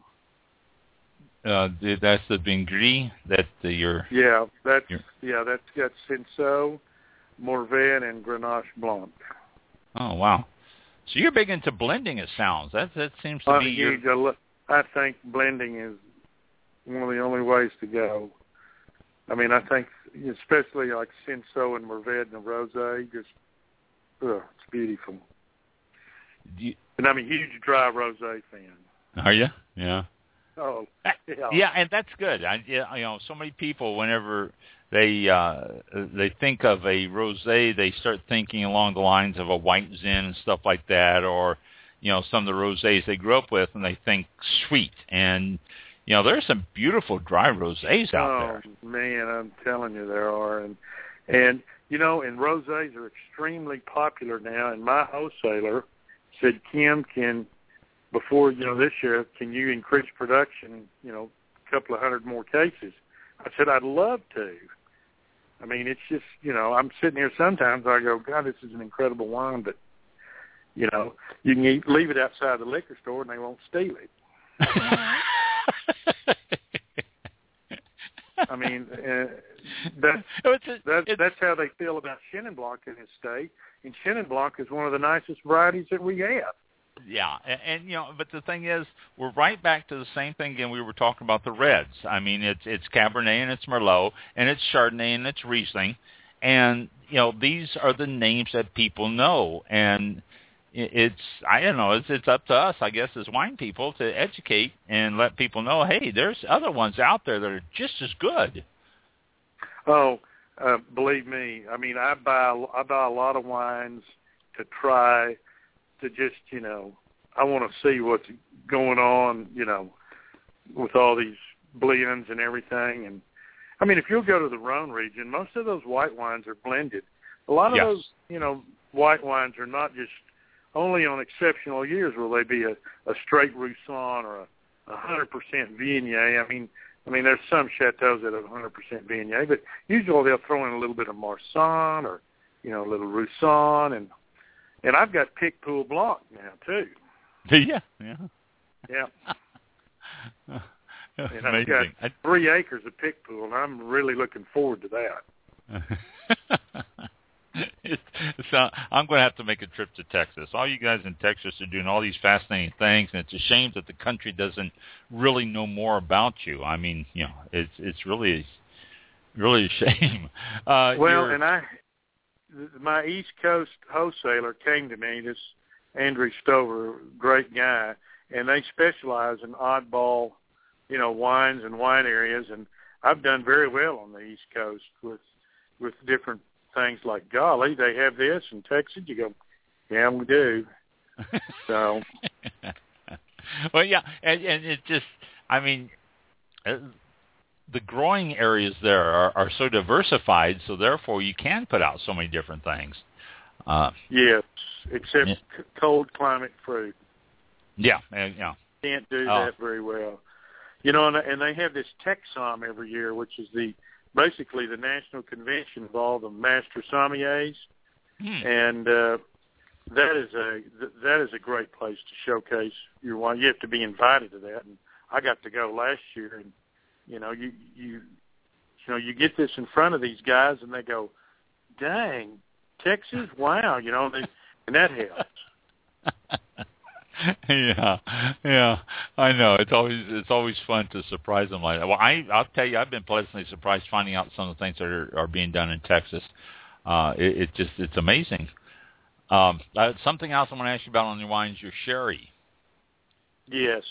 That's the Vingris that you're. Yeah, that's got Cinsault, Mourvedre, and Grenache Blanc. Oh wow! So you're big into blending. It sounds that seems to be huge. I think blending is one of the only ways to go. I mean, I think especially like Cinsault and Mourvedre and the rosé, it's beautiful. And I'm a huge dry rosé fan. Are you? Yeah. Oh, yeah, and that's good. So many people, whenever they think of a rosé, they start thinking along the lines of a white Zin and stuff like that, or some of the rosés they grew up with, and they think sweet. And there's some beautiful dry rosés out there. Oh man, I'm telling you, there are, and and rosés are extremely popular now. And my wholesaler said, Kim, before this year, can you increase production, a couple of hundred more cases? I said, I'd love to. I mean, it's just, I'm sitting here sometimes, I go, God, this is an incredible wine, but, you can leave it outside the liquor store and they won't steal it. I mean, that's how they feel about Chenin Blanc in this state. And Chenin Blanc is one of the nicest varieties that we have. Yeah, and but the thing is, we're right back to the same thing again. We were talking about the reds. I mean, it's Cabernet and it's Merlot and it's Chardonnay and it's Riesling, and these are the names that people know. And it's up to us, I guess, as wine people to educate and let people know, hey, there's other ones out there that are just as good. Oh, believe me, I mean, I buy a lot of wines to try. To just, I want to see what's going on, with all these blends and everything. And, I mean, if you'll go to the Rhone region, most of those white wines are blended. A lot of those, white wines are not just only on exceptional years will they be a straight Roussanne or a 100% Viognier. I mean, there's some chateaus that have 100% Viognier, but usually they'll throw in a little bit of Marsanne or, a little Roussanne. And I've got Picpoul Blanc now, too. Yeah. And I've got 3 acres of Picpoul, and I'm really looking forward to that. So I'm going to have to make a trip to Texas. All you guys in Texas are doing all these fascinating things, and it's a shame that the country doesn't really know more about you. I mean, it's really a shame. My East Coast wholesaler came to me, this Andrew Stover, great guy, and they specialize in oddball, wines and wine areas, and I've done very well on the East Coast with different things like, golly, they have this in Texas. You go, yeah, we do. So. Well, yeah, and it just, I mean, the growing areas there are so diversified, so therefore you can put out so many different things. Yes, except cold climate fruit. Yeah. Can't do that very well. And they have this Texsom every year, which is basically the national convention of all the master sommeliers, and that is a great place to showcase your wine. You have to be invited to that, and I got to go last year, and you get this in front of these guys, and they go, "Dang, Texas, wow!" And that helps. Yeah, I know. It's always fun to surprise them like that. Well, I'll tell you, I've been pleasantly surprised finding out some of the things that are being done in Texas. It's amazing. Something else I want to ask you about on your wines, your sherry. Yes,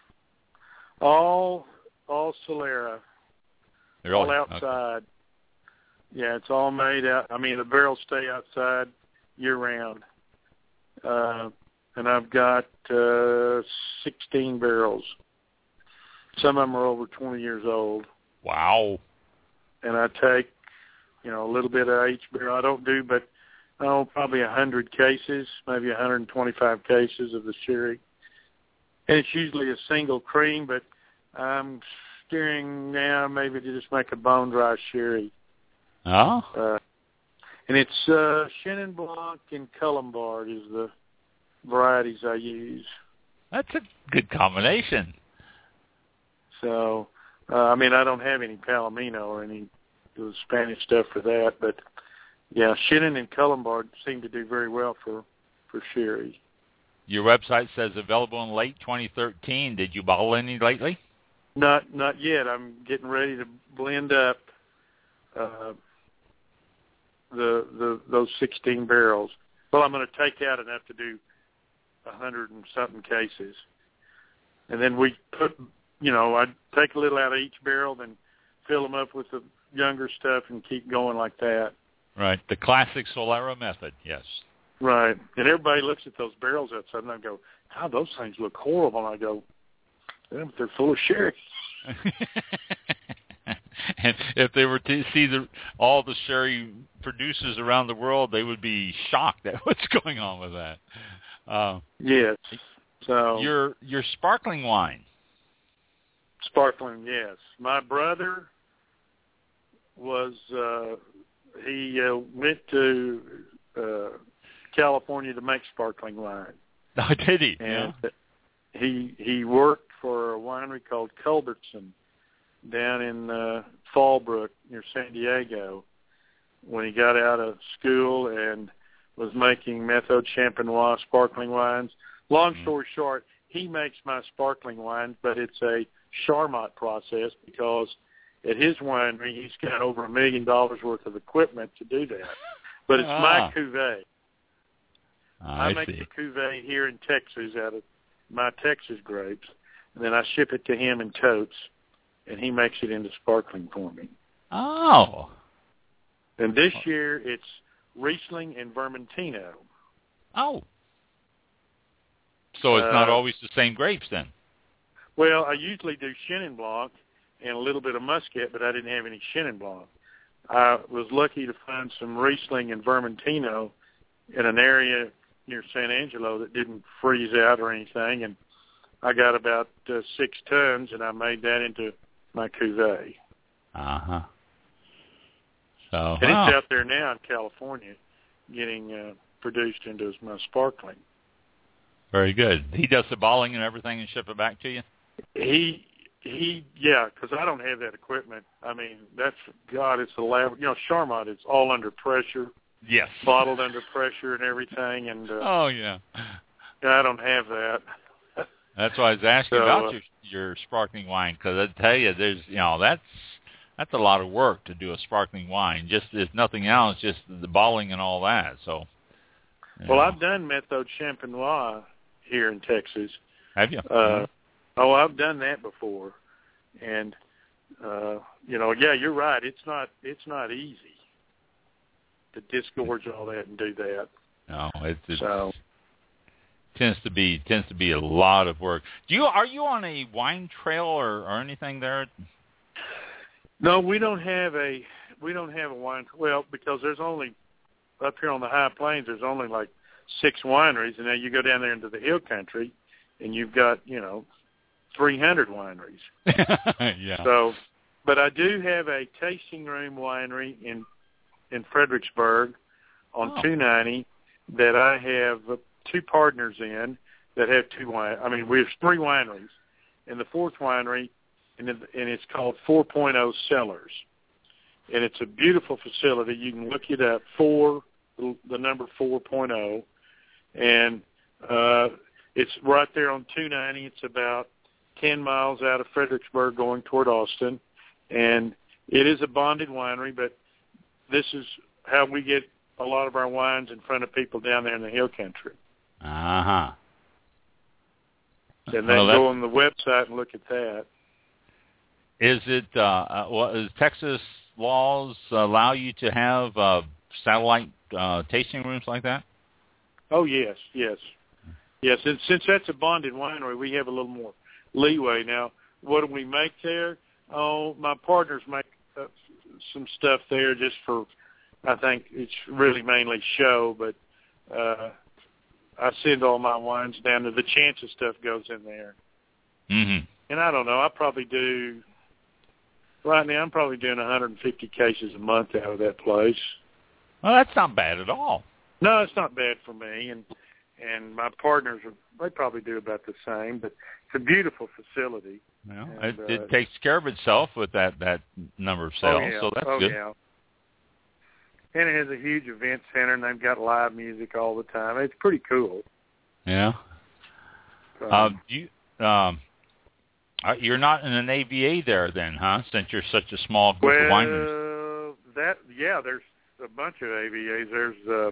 all Solera, all outside. Okay. Yeah, it's all made out. I mean, the barrels stay outside year round. And I've got 16 barrels. Some of them are over 20 years old. Wow. And I take, a little bit of each barrel. I don't do, but probably 100 cases, maybe 125 cases of the sherry. And it's usually a single cream, but I'm steering now maybe to just make a bone-dry sherry. Oh. And it's Chenin Blanc and Colombard is the varieties I use. That's a good combination. So, I don't have any Palomino or any of the Spanish stuff for that, but yeah, Chenin and Colombard seem to do very well for sherry. Your website says available in late 2013. Did you bottle any lately? Not yet. I'm getting ready to blend up those 16 barrels. Well, I'm going to take out enough to do 100 and something cases, and then we put, I'd take a little out of each barrel, then fill them up with the younger stuff, and keep going like that. Right, the classic Solera method. Yes. Right, and everybody looks at those barrels outside, and I go, "God, those things look horrible." And I go, "Yeah, but they're full of sherry." And if they were to see all the sherry producers around the world, they would be shocked at what's going on with that. Yes. So your sparkling wine. Sparkling, yes. My brother was he went to California to make sparkling wine. Oh, did he? And he worked for a winery called Culbertson down in Fallbrook near San Diego when he got out of school and was making Méthode Champenois sparkling wines. Long story short, he makes my sparkling wine, but it's a Charmat process because at his winery he's got over $1 million worth of equipment to do that. But it's my cuvee. I make the cuvee here in Texas out of my Texas grapes, and then I ship it to him in totes, and he makes it into sparkling for me. Oh. And this year it's Riesling and Vermentino. Oh. So it's not always the same grapes then? Well, I usually do Chenin Blanc and a little bit of Muscat, but I didn't have any Chenin Blanc. I was lucky to find some Riesling and Vermentino in an area near San Angelo that didn't freeze out or anything, and I got about 6 tons, and I made that into my cuvee. Uh-huh. So, and it's out there now in California getting produced into my sparkling. Very good. He does the bottling and everything and ship it back to you? Yeah, because I don't have that equipment. I mean, it's a lab. Charmat, it's all under pressure. Yes. Bottled under pressure and everything. And I don't have that. That's why I was asking about your sparkling wine, because I tell you, there's that's a lot of work to do a sparkling wine. Just if nothing else, just the bottling and all that. So. Well, I've done Méthode Champenois here in Texas. Have you? I've done that before, and you're right. It's not easy to disgorge all that and do that. No, it tends to be a lot of work. Are you on a wine trail or anything there? No, we don't have a wine. Well, because there's only up here on the high plains, there's only like 6 wineries, and now you go down there into the hill country, and you've got 300 wineries. Yeah. So, but I do have a tasting room winery in Fredericksburg on 290 that I have 2 partners in that have 2 wine. I mean, we have 3 wineries, and the 4th winery, and it's called 4.0 Cellars, and it's a beautiful facility. You can look it up, the number 4.0, and it's right there on 290. It's about 10 miles out of Fredericksburg going toward Austin, and it is a bonded winery, but this is how we get a lot of our wines in front of people down there in the hill country. Uh-huh. And they go on the website and look at that. Is it, does Texas laws allow you to have satellite tasting rooms like that? Oh, yes. And since that's a bonded winery, we have a little more leeway. Now, what do we make there? Oh, my partners make some stuff there just for, I think it's really mainly show, but I send all my wines down to the Chances stuff goes in there. Mm-hmm. And I don't know, right now I'm probably doing 150 cases a month out of that place. Well, that's not bad at all. No, it's not bad for me, and my partners, they probably do about the same, but it's a beautiful facility. Well, it takes care of itself with that number of sales, so that's good. Yeah. And it has a huge event center, and they've got live music all the time. It's pretty cool. Yeah. You're not in an AVA there then, huh? Since you're such a small group of wineries. There's a bunch of AVAs. There's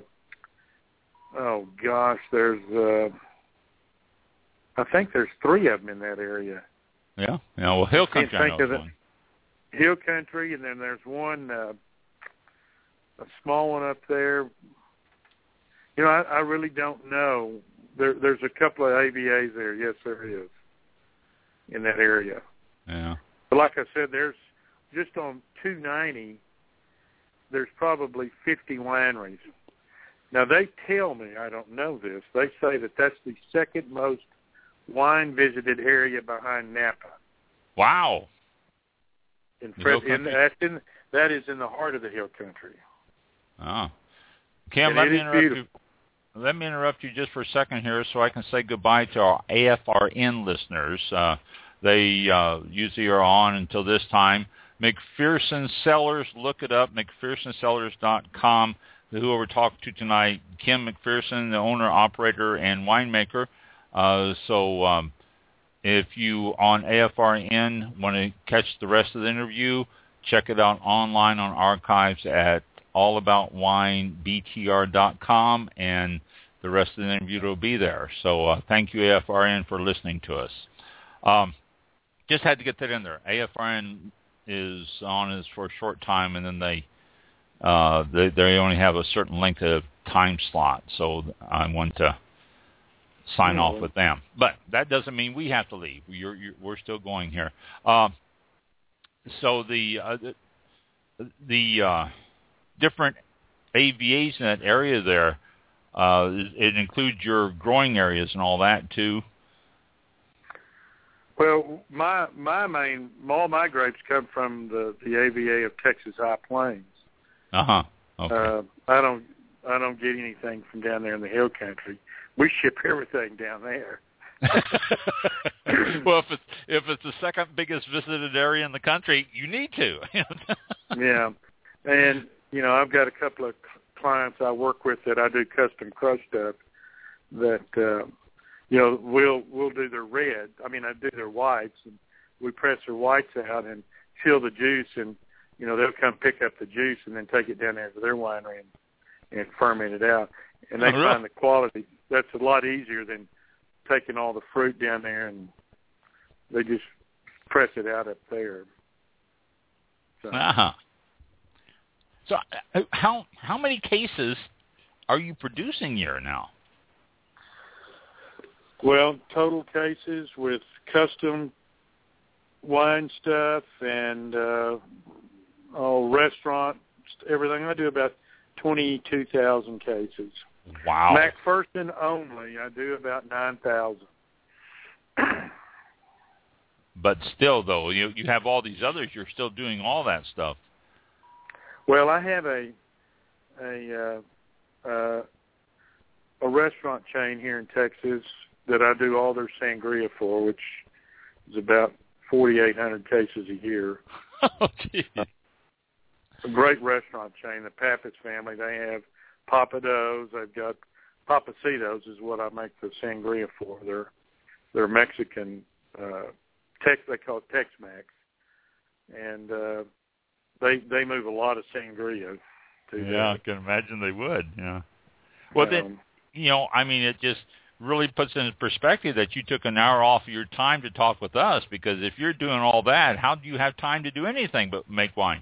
I think there's 3 of them in that area. Yeah. Well, Hill Country, I know is one. Hill Country, and then there's one, a small one up there. I really don't know. There's a couple of AVAs there. Yes, there is, in that area. Yeah. But like I said, there's just on 290, there's probably 50 wineries. Now, they tell me, I don't know this, they say that that's the second most wine-visited area behind Napa. Wow. That is in the heart of the hill country. Oh. Cam, let me interrupt you just for a second here so I can say goodbye to our AFRN listeners. They usually are on until this time. McPherson Cellars. Look it up, McPhersonCellars.com. Whoever talked to tonight, Kim McPherson, the owner, operator, and winemaker. If you on AFRN want to catch the rest of the interview, check it out online on archives at allaboutwinebtr.com, and the rest of the interview will be there. So thank you, AFRN, for listening to us. Just had to get that in there. AFRN is on us for a short time, and then they only have a certain length of time slot, so I want to sign off with them. But that doesn't mean we have to leave. We're still going here. So the different AVAs in that area there, it includes your growing areas and all that too. Well, all my grapes come from the AVA of Texas High Plains. Okay. I don't get anything from down there in the hill country. We ship everything down there. Well, if it's the second biggest visited area in the country, you need to. Yeah, and I've got a couple of clients I work with that I do custom crush stuff. That we'll do their red. I do their whites, and we press their whites out and chill the juice, and they'll come pick up the juice and then take it down there to their winery and ferment it out. And they find the quality. That's a lot easier than taking all the fruit down there, and they just press it out up there. So, So how many cases are you producing here now? Well, total cases with custom wine stuff and restaurant, everything. I do about 22,000 cases. Wow. McPherson only, I do about 9,000. But still, though, you have all these others. You're still doing all that stuff. Well, I have a restaurant chain here in Texas that I do all their sangria for, which is about 4,800 cases a year. Oh, geez. A great restaurant chain, the Pappas family. They have Papados. They've got Papacitos is what I make the sangria for. They're Mexican. They call it Tex-Mex, and they move a lot of sangria. I can imagine they would. Yeah. Well, then it just really puts in perspective that you took an hour off of your time to talk with us, because if you're doing all that, how do you have time to do anything but make wine?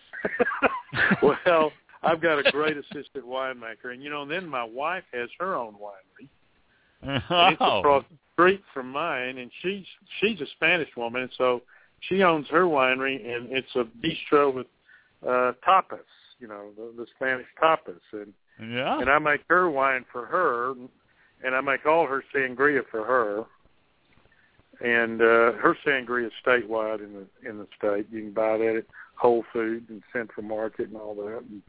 Well, I've got a great assistant winemaker, and then my wife has her own winery. And it's across the street from mine, and she's a Spanish woman, and so she owns her winery, and it's a bistro with tapas, the Spanish tapas, and I make her wine for her, and I make all her sangria for her, and her sangria is statewide in the state. You can buy that at Whole Foods and Central Market and all that. And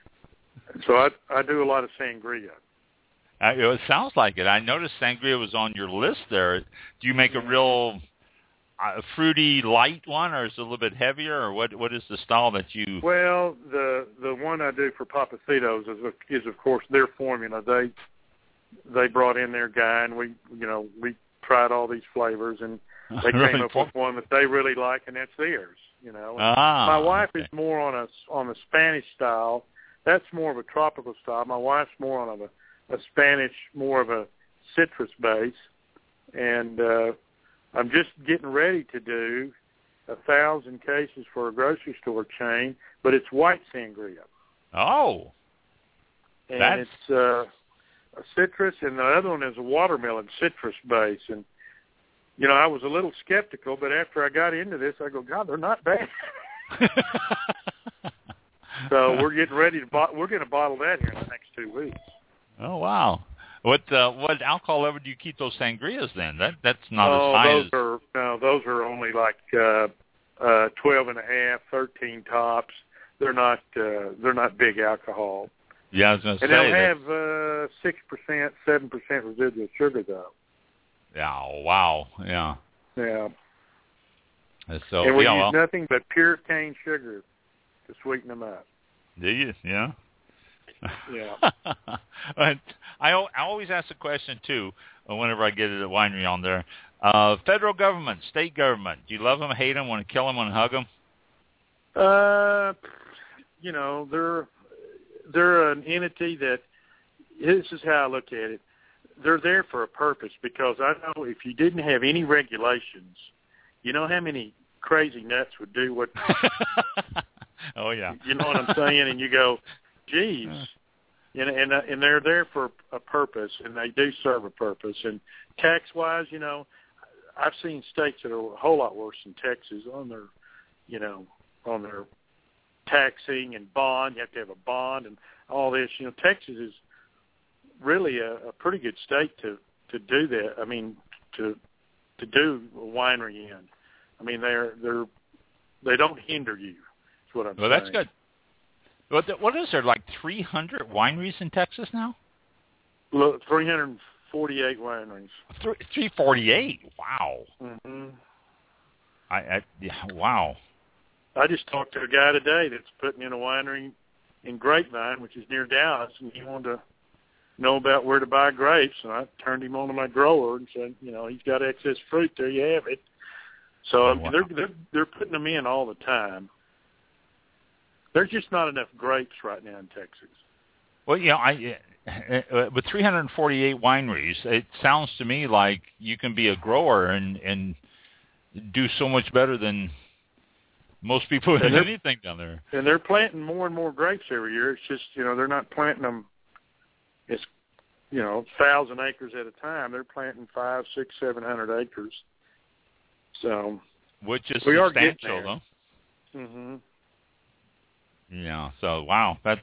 so I do a lot of sangria. It sounds like it. I noticed sangria was on your list there. Do you make a real fruity, light one, or is it a little bit heavier, or what is the style that you... Well, the one I do for Papacitos is of course their formula. They brought in their guy, and we tried all these flavors, and they came up with one that they really like, and that's theirs. My wife is more on a Spanish style. That's more of a tropical style. My wife's more on a Spanish, more of a citrus base, and I'm just getting ready to do 1,000 cases for a grocery store chain, but it's white sangria. Oh, and it's a citrus, and the other one is a watermelon citrus base. And I was a little skeptical, but after I got into this, I go, God, they're not bad. So we're getting ready to we're going to bottle that here in the next 2 weeks. Oh, wow. What alcohol level do you keep those sangrias then? That's not as high as... those are only like 12.5, 13 tops. They're not big alcohol. Yeah, I was going to say. And they'll have 6%, 7% residual sugar though. Yeah. Wow. Yeah. Yeah. So and we use nothing but pure cane sugar to sweeten them up. Do you? Yeah. Yeah. I always ask the question too whenever I get a winery on there. Federal government, state government. Do you love them, hate them, want to kill them, want to hug them? You know, they're an entity that, this is how I look at it. They're there for a purpose, because I know if you didn't have any regulations, you know how many crazy nuts would do what. Oh yeah. You know what I'm saying? And you go, geez. And they're there for a purpose, and they do serve a purpose. And tax-wise, you know, I've seen states that are a whole lot worse than Texas on their, you know, on their taxing and bond. You have to have a bond and all this. You know, Texas is really a pretty good state to do that. I mean, to do a winery in. I mean, they don't hinder you. That's what I'm saying. Well, that's good. What is there, like 300 wineries in Texas now? Look, 348 wineries. 348? Wow. Mm-hmm. Wow. I just talked to a guy today that's putting in a winery in Grapevine, which is near Dallas, and he wanted to know about where to buy grapes, and I turned him on to my grower and said, you know, he's got excess fruit, there you have it. So wow. they're putting them in all the time. There's just not enough grapes right now in Texas. Well, you know, with 348 wineries, it sounds to me like you can be a grower and do so much better than most people in anything down there. And they're planting more and more grapes every year. It's just, you know, they're not planting them, it's, you know, 1,000 acres at a time. They're planting 500, 600, 700 acres. So which is we substantial, are though. Mm-hmm. Yeah. So wow, that's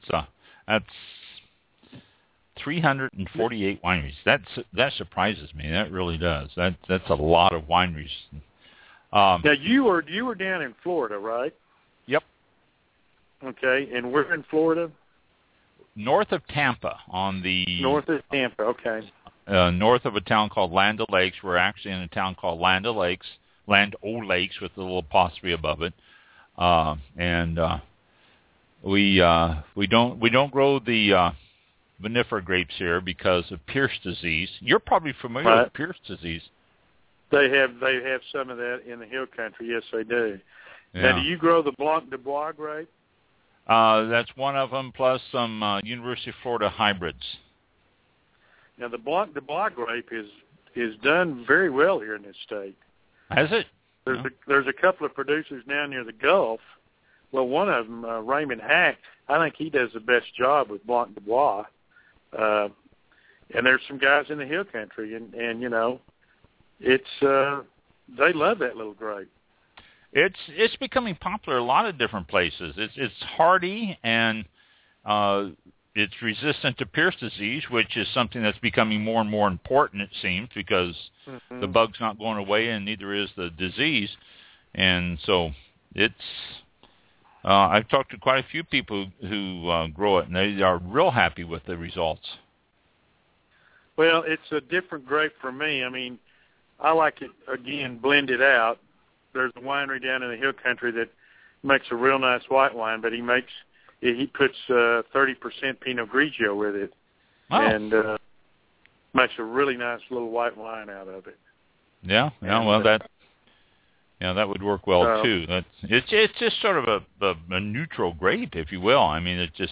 348 wineries. That surprises me. That really does. That's a lot of wineries. Now you were down in Florida, right? Yep. Okay, and we're in Florida. North of Tampa, on the north of Tampa. Okay. North of a town called Land O'Lakes. We're actually in a town called Land O'Lakes with a little apostrophe above it, and we don't grow the vinifera grapes here because of Pierce disease. You're probably familiar with Pierce disease. They have some of that in the hill country. Yes, they do. Yeah. Now, do you grow the Blanc de Bois grape? That's one of them, plus some University of Florida hybrids. Now, the Blanc de Bois grape is done very well here in this state. Has it? There's a couple of producers down near the Gulf. Well, one of them, Raymond Hack, I think he does the best job with Blanc de Bois. And there's some guys in the hill country, and you know, it's they love that little grape. It's becoming popular a lot of different places. It's hardy, and it's resistant to Pierce disease, which is something that's becoming more and more important, it seems, because the bug's not going away, and neither is the disease. And so it's I've talked to quite a few people who grow it, and they are real happy with the results. Well, it's a different grape for me. I mean, I like it, again, blended out. There's a winery down in the hill country that makes a real nice white wine, but he puts 30% Pinot Grigio with it, and makes a really nice little white wine out of it. Yeah, well, that would work well too. It's just sort of a neutral grape, if you will. I mean, it's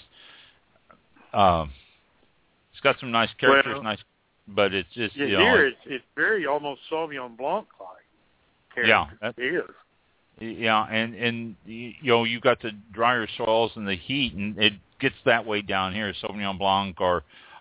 got some nice characters, but it's just it's very almost Sauvignon Blanc like. Yeah, here. Yeah, and you know, you got the drier soils and the heat, and it gets that way down here. Sauvignon Blanc or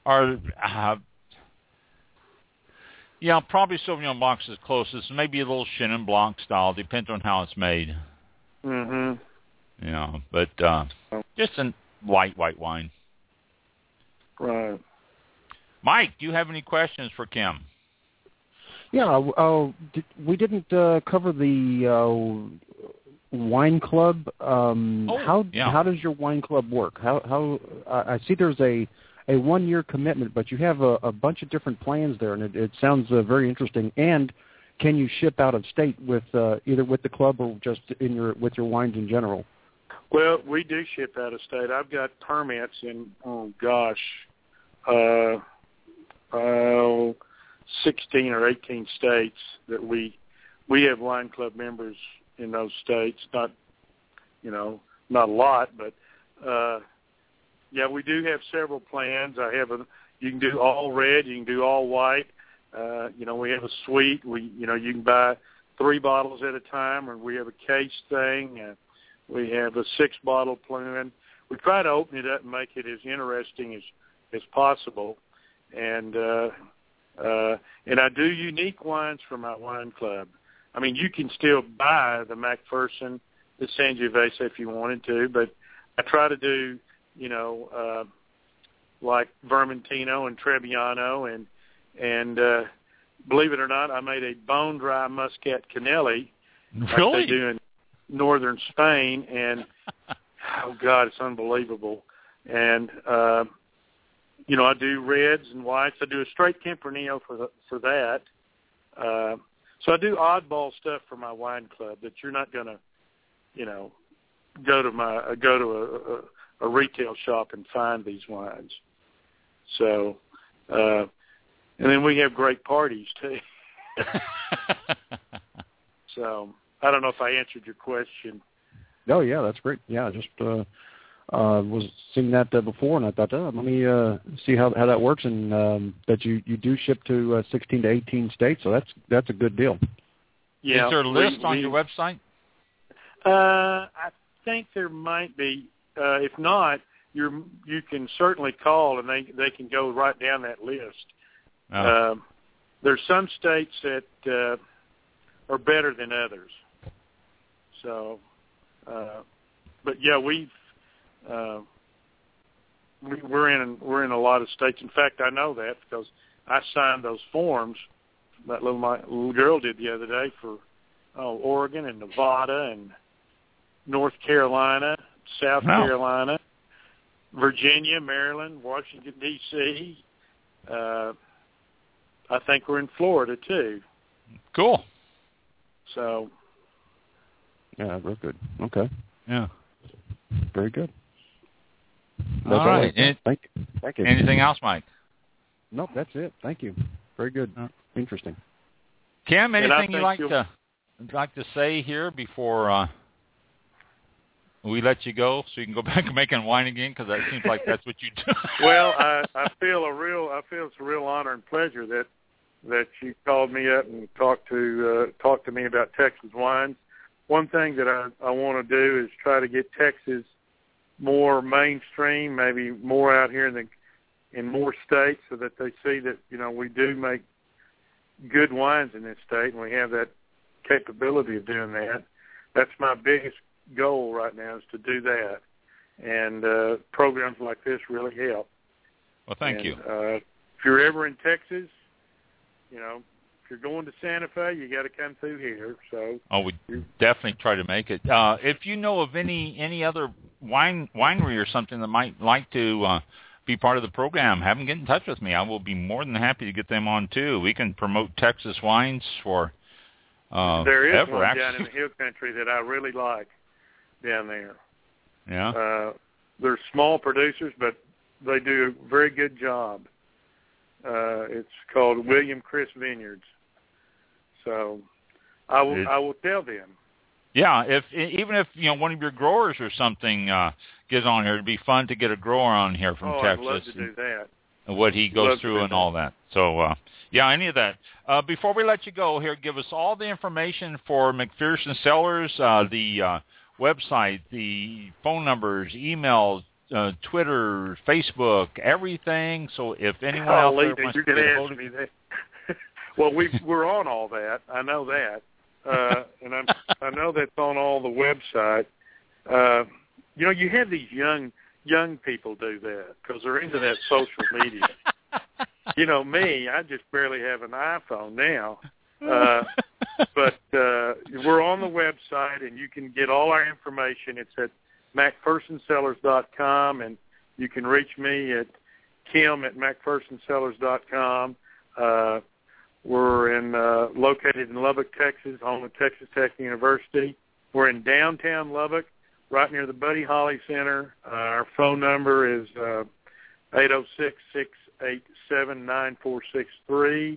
probably Sauvignon Blanc is closest. Maybe a little Chenin Blanc style, depends on how it's made. Mm-hmm. Yeah, but just a light white wine. Right. Mike, do you have any questions for Kim? Yeah, we didn't cover the wine club. How does your wine club work? How I see there's a 1-year commitment, but you have a bunch of different plans there, and it sounds very interesting. And can you ship out of state with either with the club or just with your wines in general? Well, we do ship out of state. I've got permits in 16 or 18 states that we have wine club members in those states. Not a lot, but we do have several plans. You can do all red, you can do all white. We have a suite. You can buy 3 bottles at a time, or we have a case thing. We have a 6-bottle plan. We try to open it up and make it as interesting as possible. And I do unique wines for my wine club. I mean, you can still buy the McPherson, the Sangiovese if you wanted to, but I try to do, like Vermentino and Trebbiano, and believe it or not, I made a bone-dry Muscat Canelli. Really? Like they do in northern Spain, and oh God, it's unbelievable. And I do reds and whites. I do a straight Tempranillo for that. So I do oddball stuff for my wine club that you're not going to, go to a retail shop and find these wines. So, and then we have great parties too. So I don't know if I answered your question. Oh yeah, that's great. Yeah, just was seeing that before, and I thought, let me see how that works, and that you do ship to 16 to 18 states, so that's a good deal. Yeah. Is there a list on your website? I think there might be. If not, you can certainly call, and they can go right down that list. Oh. There's some states that are better than others. So, but yeah, we're in a lot of states. In fact, I know that because I signed those forms that my little girl did the other day for Oregon and Nevada and North Carolina, South Carolina, Virginia, Maryland, Washington, D.C. I think we're in Florida too. Cool. So. Yeah, real good. Okay. Yeah. Very good. That's all right. Thank you. Anything else, Mike? Nope, that's it. Thank you. Very good. Interesting. Kim, anything you'd like to say here before we let you go, so you can go back and making wine again? Because that seems like that's what you do. Well, I feel it's a real honor and pleasure that you called me up and talked to me about Texas wines. One thing that I want to do is try to get Texas more mainstream, maybe more out here in more states, so that they see that we do make good wines in this state, and we have that capability of doing that. That's my biggest goal right now, is to do that, and programs like this really help. Well, thank you. If you're ever in Texas, if you're going to Santa Fe, you got to come through here. So we definitely try to make it. If you know of any other winery or something that might like to be part of the program, have them get in touch with me. I will be more than happy to get them on too. We can promote Texas wines for there is ever, one actually. down in the Hill Country that I really like down there. Yeah. They're small producers, but they do a very good job. It's called William Chris Vineyards. So I will tell them. Yeah, even if one of your growers or something gets on here, it'd be fun to get a grower on here from Texas. I'd love to do that. And what he goes through and all that. So any of that. Before we let you go here, give us all the information for McPherson Cellars, the website, the phone numbers, emails, Twitter, Facebook, everything. So if anyone else wants to get a hold of me, well, we're on all that. I know that, and I know that's on all the website. You have these young people do that because they're into that social media. Me, I just barely have an iPhone now. But we're on the website, and you can get all our information. It's at McPhersonCellars.com, and you can reach me at Kim at McPhersonCellars.com. We're located in Lubbock, Texas, home of Texas Tech University. We're in downtown Lubbock, right near the Buddy Holly Center. Our phone number is 806-687-9463.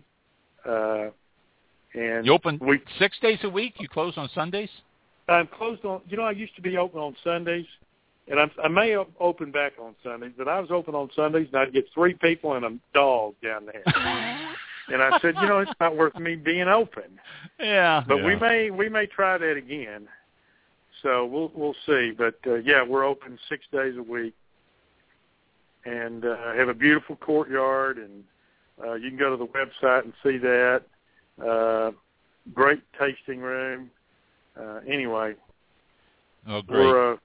And you open 6 days a week? You close on Sundays? I'm closed on. I used to be open on Sundays, and I may open back on Sundays. But I was open on Sundays, and I'd get 3 people and a dog down there. And I said, it's not worth me being open. Yeah. But we may try that again. So we'll see. But we're open 6 days a week, and have a beautiful courtyard, and you can go to the website and see that. Great tasting room. Anyway, great. We're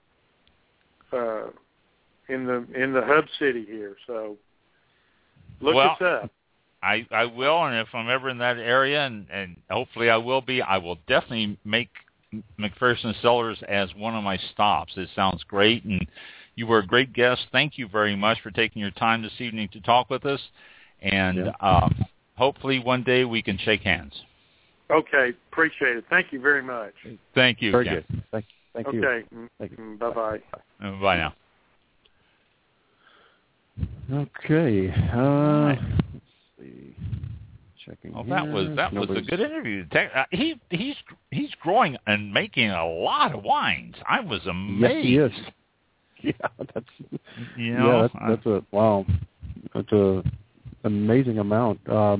in the hub city here, so look us up. I will, and if I'm ever in that area, and hopefully I will be, I will definitely make McPherson Cellars as one of my stops. It sounds great, and you were a great guest. Thank you very much for taking your time this evening to talk with us, and hopefully one day we can shake hands. Okay, appreciate it. Thank you very much. Thank you. Very good. Thank you. Okay, Thank you. Bye-bye. Bye now. Okay. Let's see. Checking. Oh, that was a good interview. He's growing and making a lot of wines. I was amazed. Yes, he is. Yeah, that's a wow. That's a amazing amount.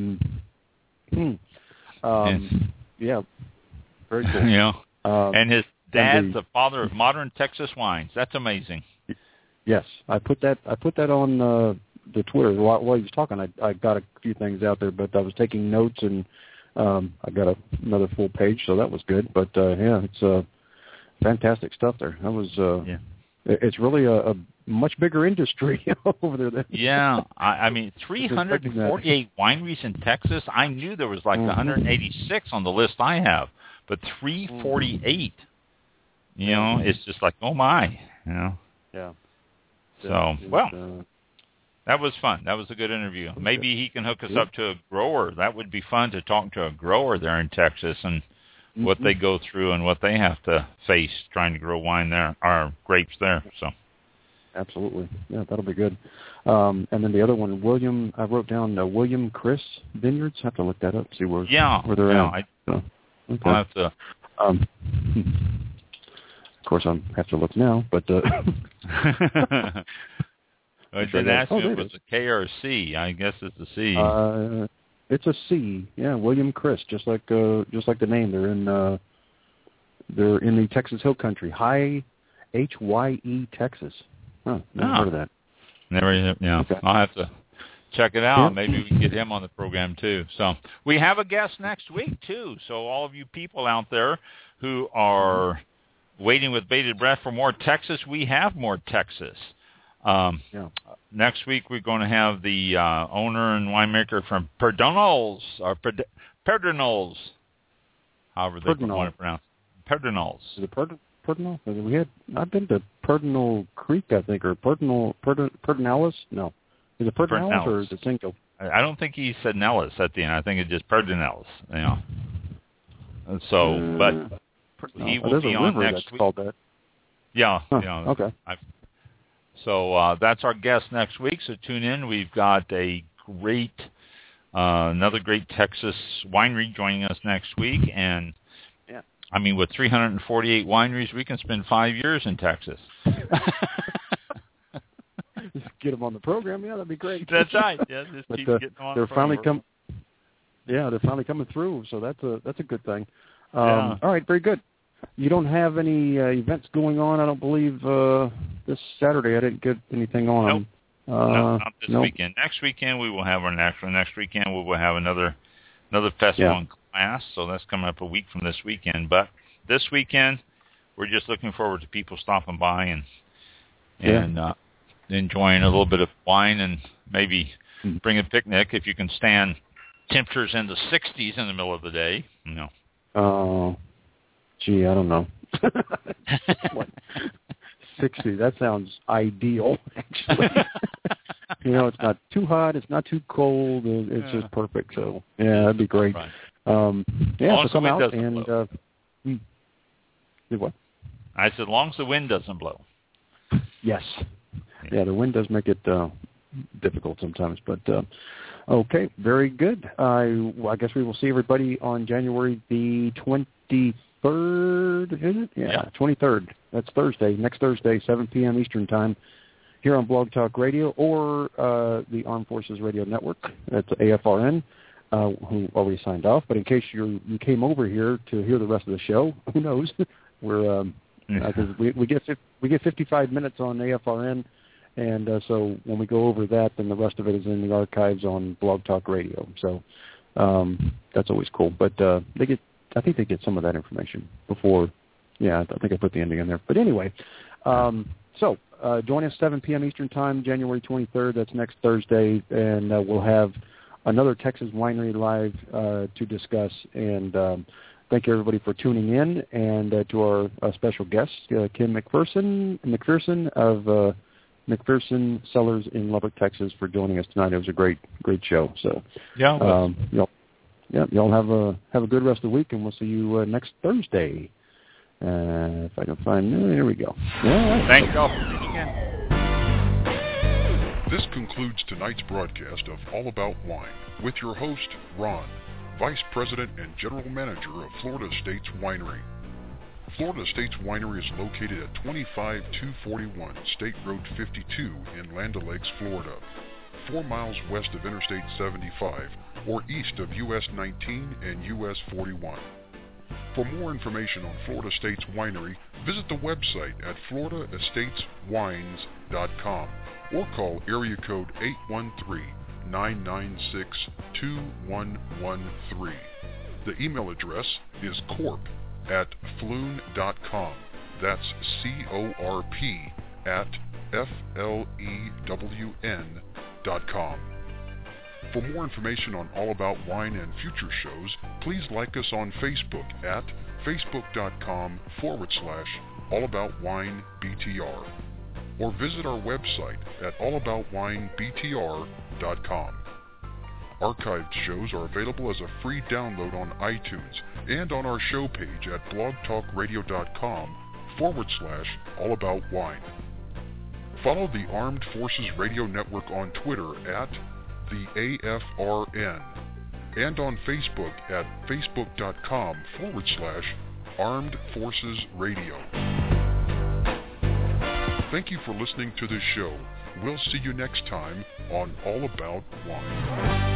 Yeah, very cool. And his dad's the father of modern Texas wines. That's amazing. Yes, I put that on the Twitter while he was talking. I got a few things out there, but I was taking notes, and I got another full page, so that was good. But it's fantastic stuff there. That was it's really a much bigger industry over there. I mean, 348 wineries in Texas. I knew there was like 186 on the list I have, but 348. It's just like, oh my, Yeah. So, that was fun. That was a good interview. Maybe he can hook us up to a grower. That would be fun to talk to a grower there in Texas and what they go through and what they have to face trying to grow wine there, or grapes there. So, absolutely, yeah, that'll be good. And then the other one, William. I wrote down William Chris Vineyards. I have to look that up. See where they're at. I'll have to. Of course, I have to look now, but. I did ask you if it was a K or a C. I guess it's a C. It's a C. Yeah, William Chris, just like the name. They're in the Texas Hill Country, Hye Texas. Never heard of that. Never. Yeah. Okay. I'll have to check it out. Yeah. Maybe we can get him on the program too. So we have a guest next week too. So all of you people out there who are waiting with bated breath for more Texas, we have more Texas. Next week we're going to have the owner and winemaker from Pedernals, or Pedernals, however they want to pronounce it. Pedernals. Is it Pedernal? I've been to Pedernal Creek, I think, or Pedernales. No, is it Pedernals or is it single? I don't think he said Nellis at the end. I think it's just Pedernals. So, but he will be on next week. Called that. Yeah. Okay. So that's our guest next week. So tune in. We've got a great, another great Texas winery joining us next week. And I mean, with 348 wineries, we can spend 5 years in Texas. Just get them on the program. Yeah, that'd be great. That's right. Yeah, just keep getting them on the program. They're finally coming through. So that's a good thing. All right, very good. You don't have any events going on, I don't believe, this Saturday. I didn't get anything on. Nope. Not this weekend. Next weekend we will have next weekend we will have another festival in class. So that's coming up a week from this weekend. But this weekend we're just looking forward to people stopping by and enjoying a little bit of wine and maybe bring a picnic if you can stand temperatures in the 60s in the middle of the day. Oh. Gee, I don't know. 60, that sounds ideal, actually. It's not too hot, it's not too cold, it's just perfect. So yeah, that'd be great. Right. So come out and do what? I said, as long as the wind doesn't blow. Yes. Yeah, the wind does make it difficult sometimes, but okay, very good. I guess we will see everybody on January the 23rd, is it? Yeah, 23rd. That's Thursday, next Thursday, 7 p.m. Eastern Time, here on Blog Talk Radio or the Armed Forces Radio Network. That's AFRN, who already signed off. But in case you came over here to hear the rest of the show, who knows? We're because we get 55 minutes on AFRN. And so when we go over that, then the rest of it is in the archives on Blog Talk Radio. So that's always cool. But I think they get some of that information before. Yeah, I think I put the ending in there. But anyway, so join us 7 p.m. Eastern Time, January 23rd. That's next Thursday, and we'll have another Texas winery live to discuss. And thank you, everybody, for tuning in, and to our special guest, Kim McPherson of McPherson Cellars in Lubbock, Texas, for joining us tonight. It was a great show. So y'all have a good rest of the week, and we'll see you next Thursday. If I can find, there we go. Yeah. Thank you all for tuning in. This concludes tonight's broadcast of All About Wine with your host, Ron, Vice President and General Manager of Florida States Winery. Florida States Winery is located at 25241 State Road 52 in Land O'Lakes, Florida, 4 miles west of Interstate 75 or east of US 19 and US 41. For more information on Florida States Winery, visit the website at floridastateswines.com or call area code 813-996-2113. The email address is corp@flewn.com. That's CORP@FLEWN.com. For more information on All About Wine and future shows, please like us on Facebook at facebook.com/allaboutwinebtr or visit our website at allaboutwinebtr.com. Archived shows are available as a free download on iTunes and on our show page at blogtalkradio.com/allaboutwine. Follow the Armed Forces Radio Network on Twitter at the AFRN and on Facebook at facebook.com/Armed Forces Radio. Thank you for listening to this show. We'll see you next time on All About Wine.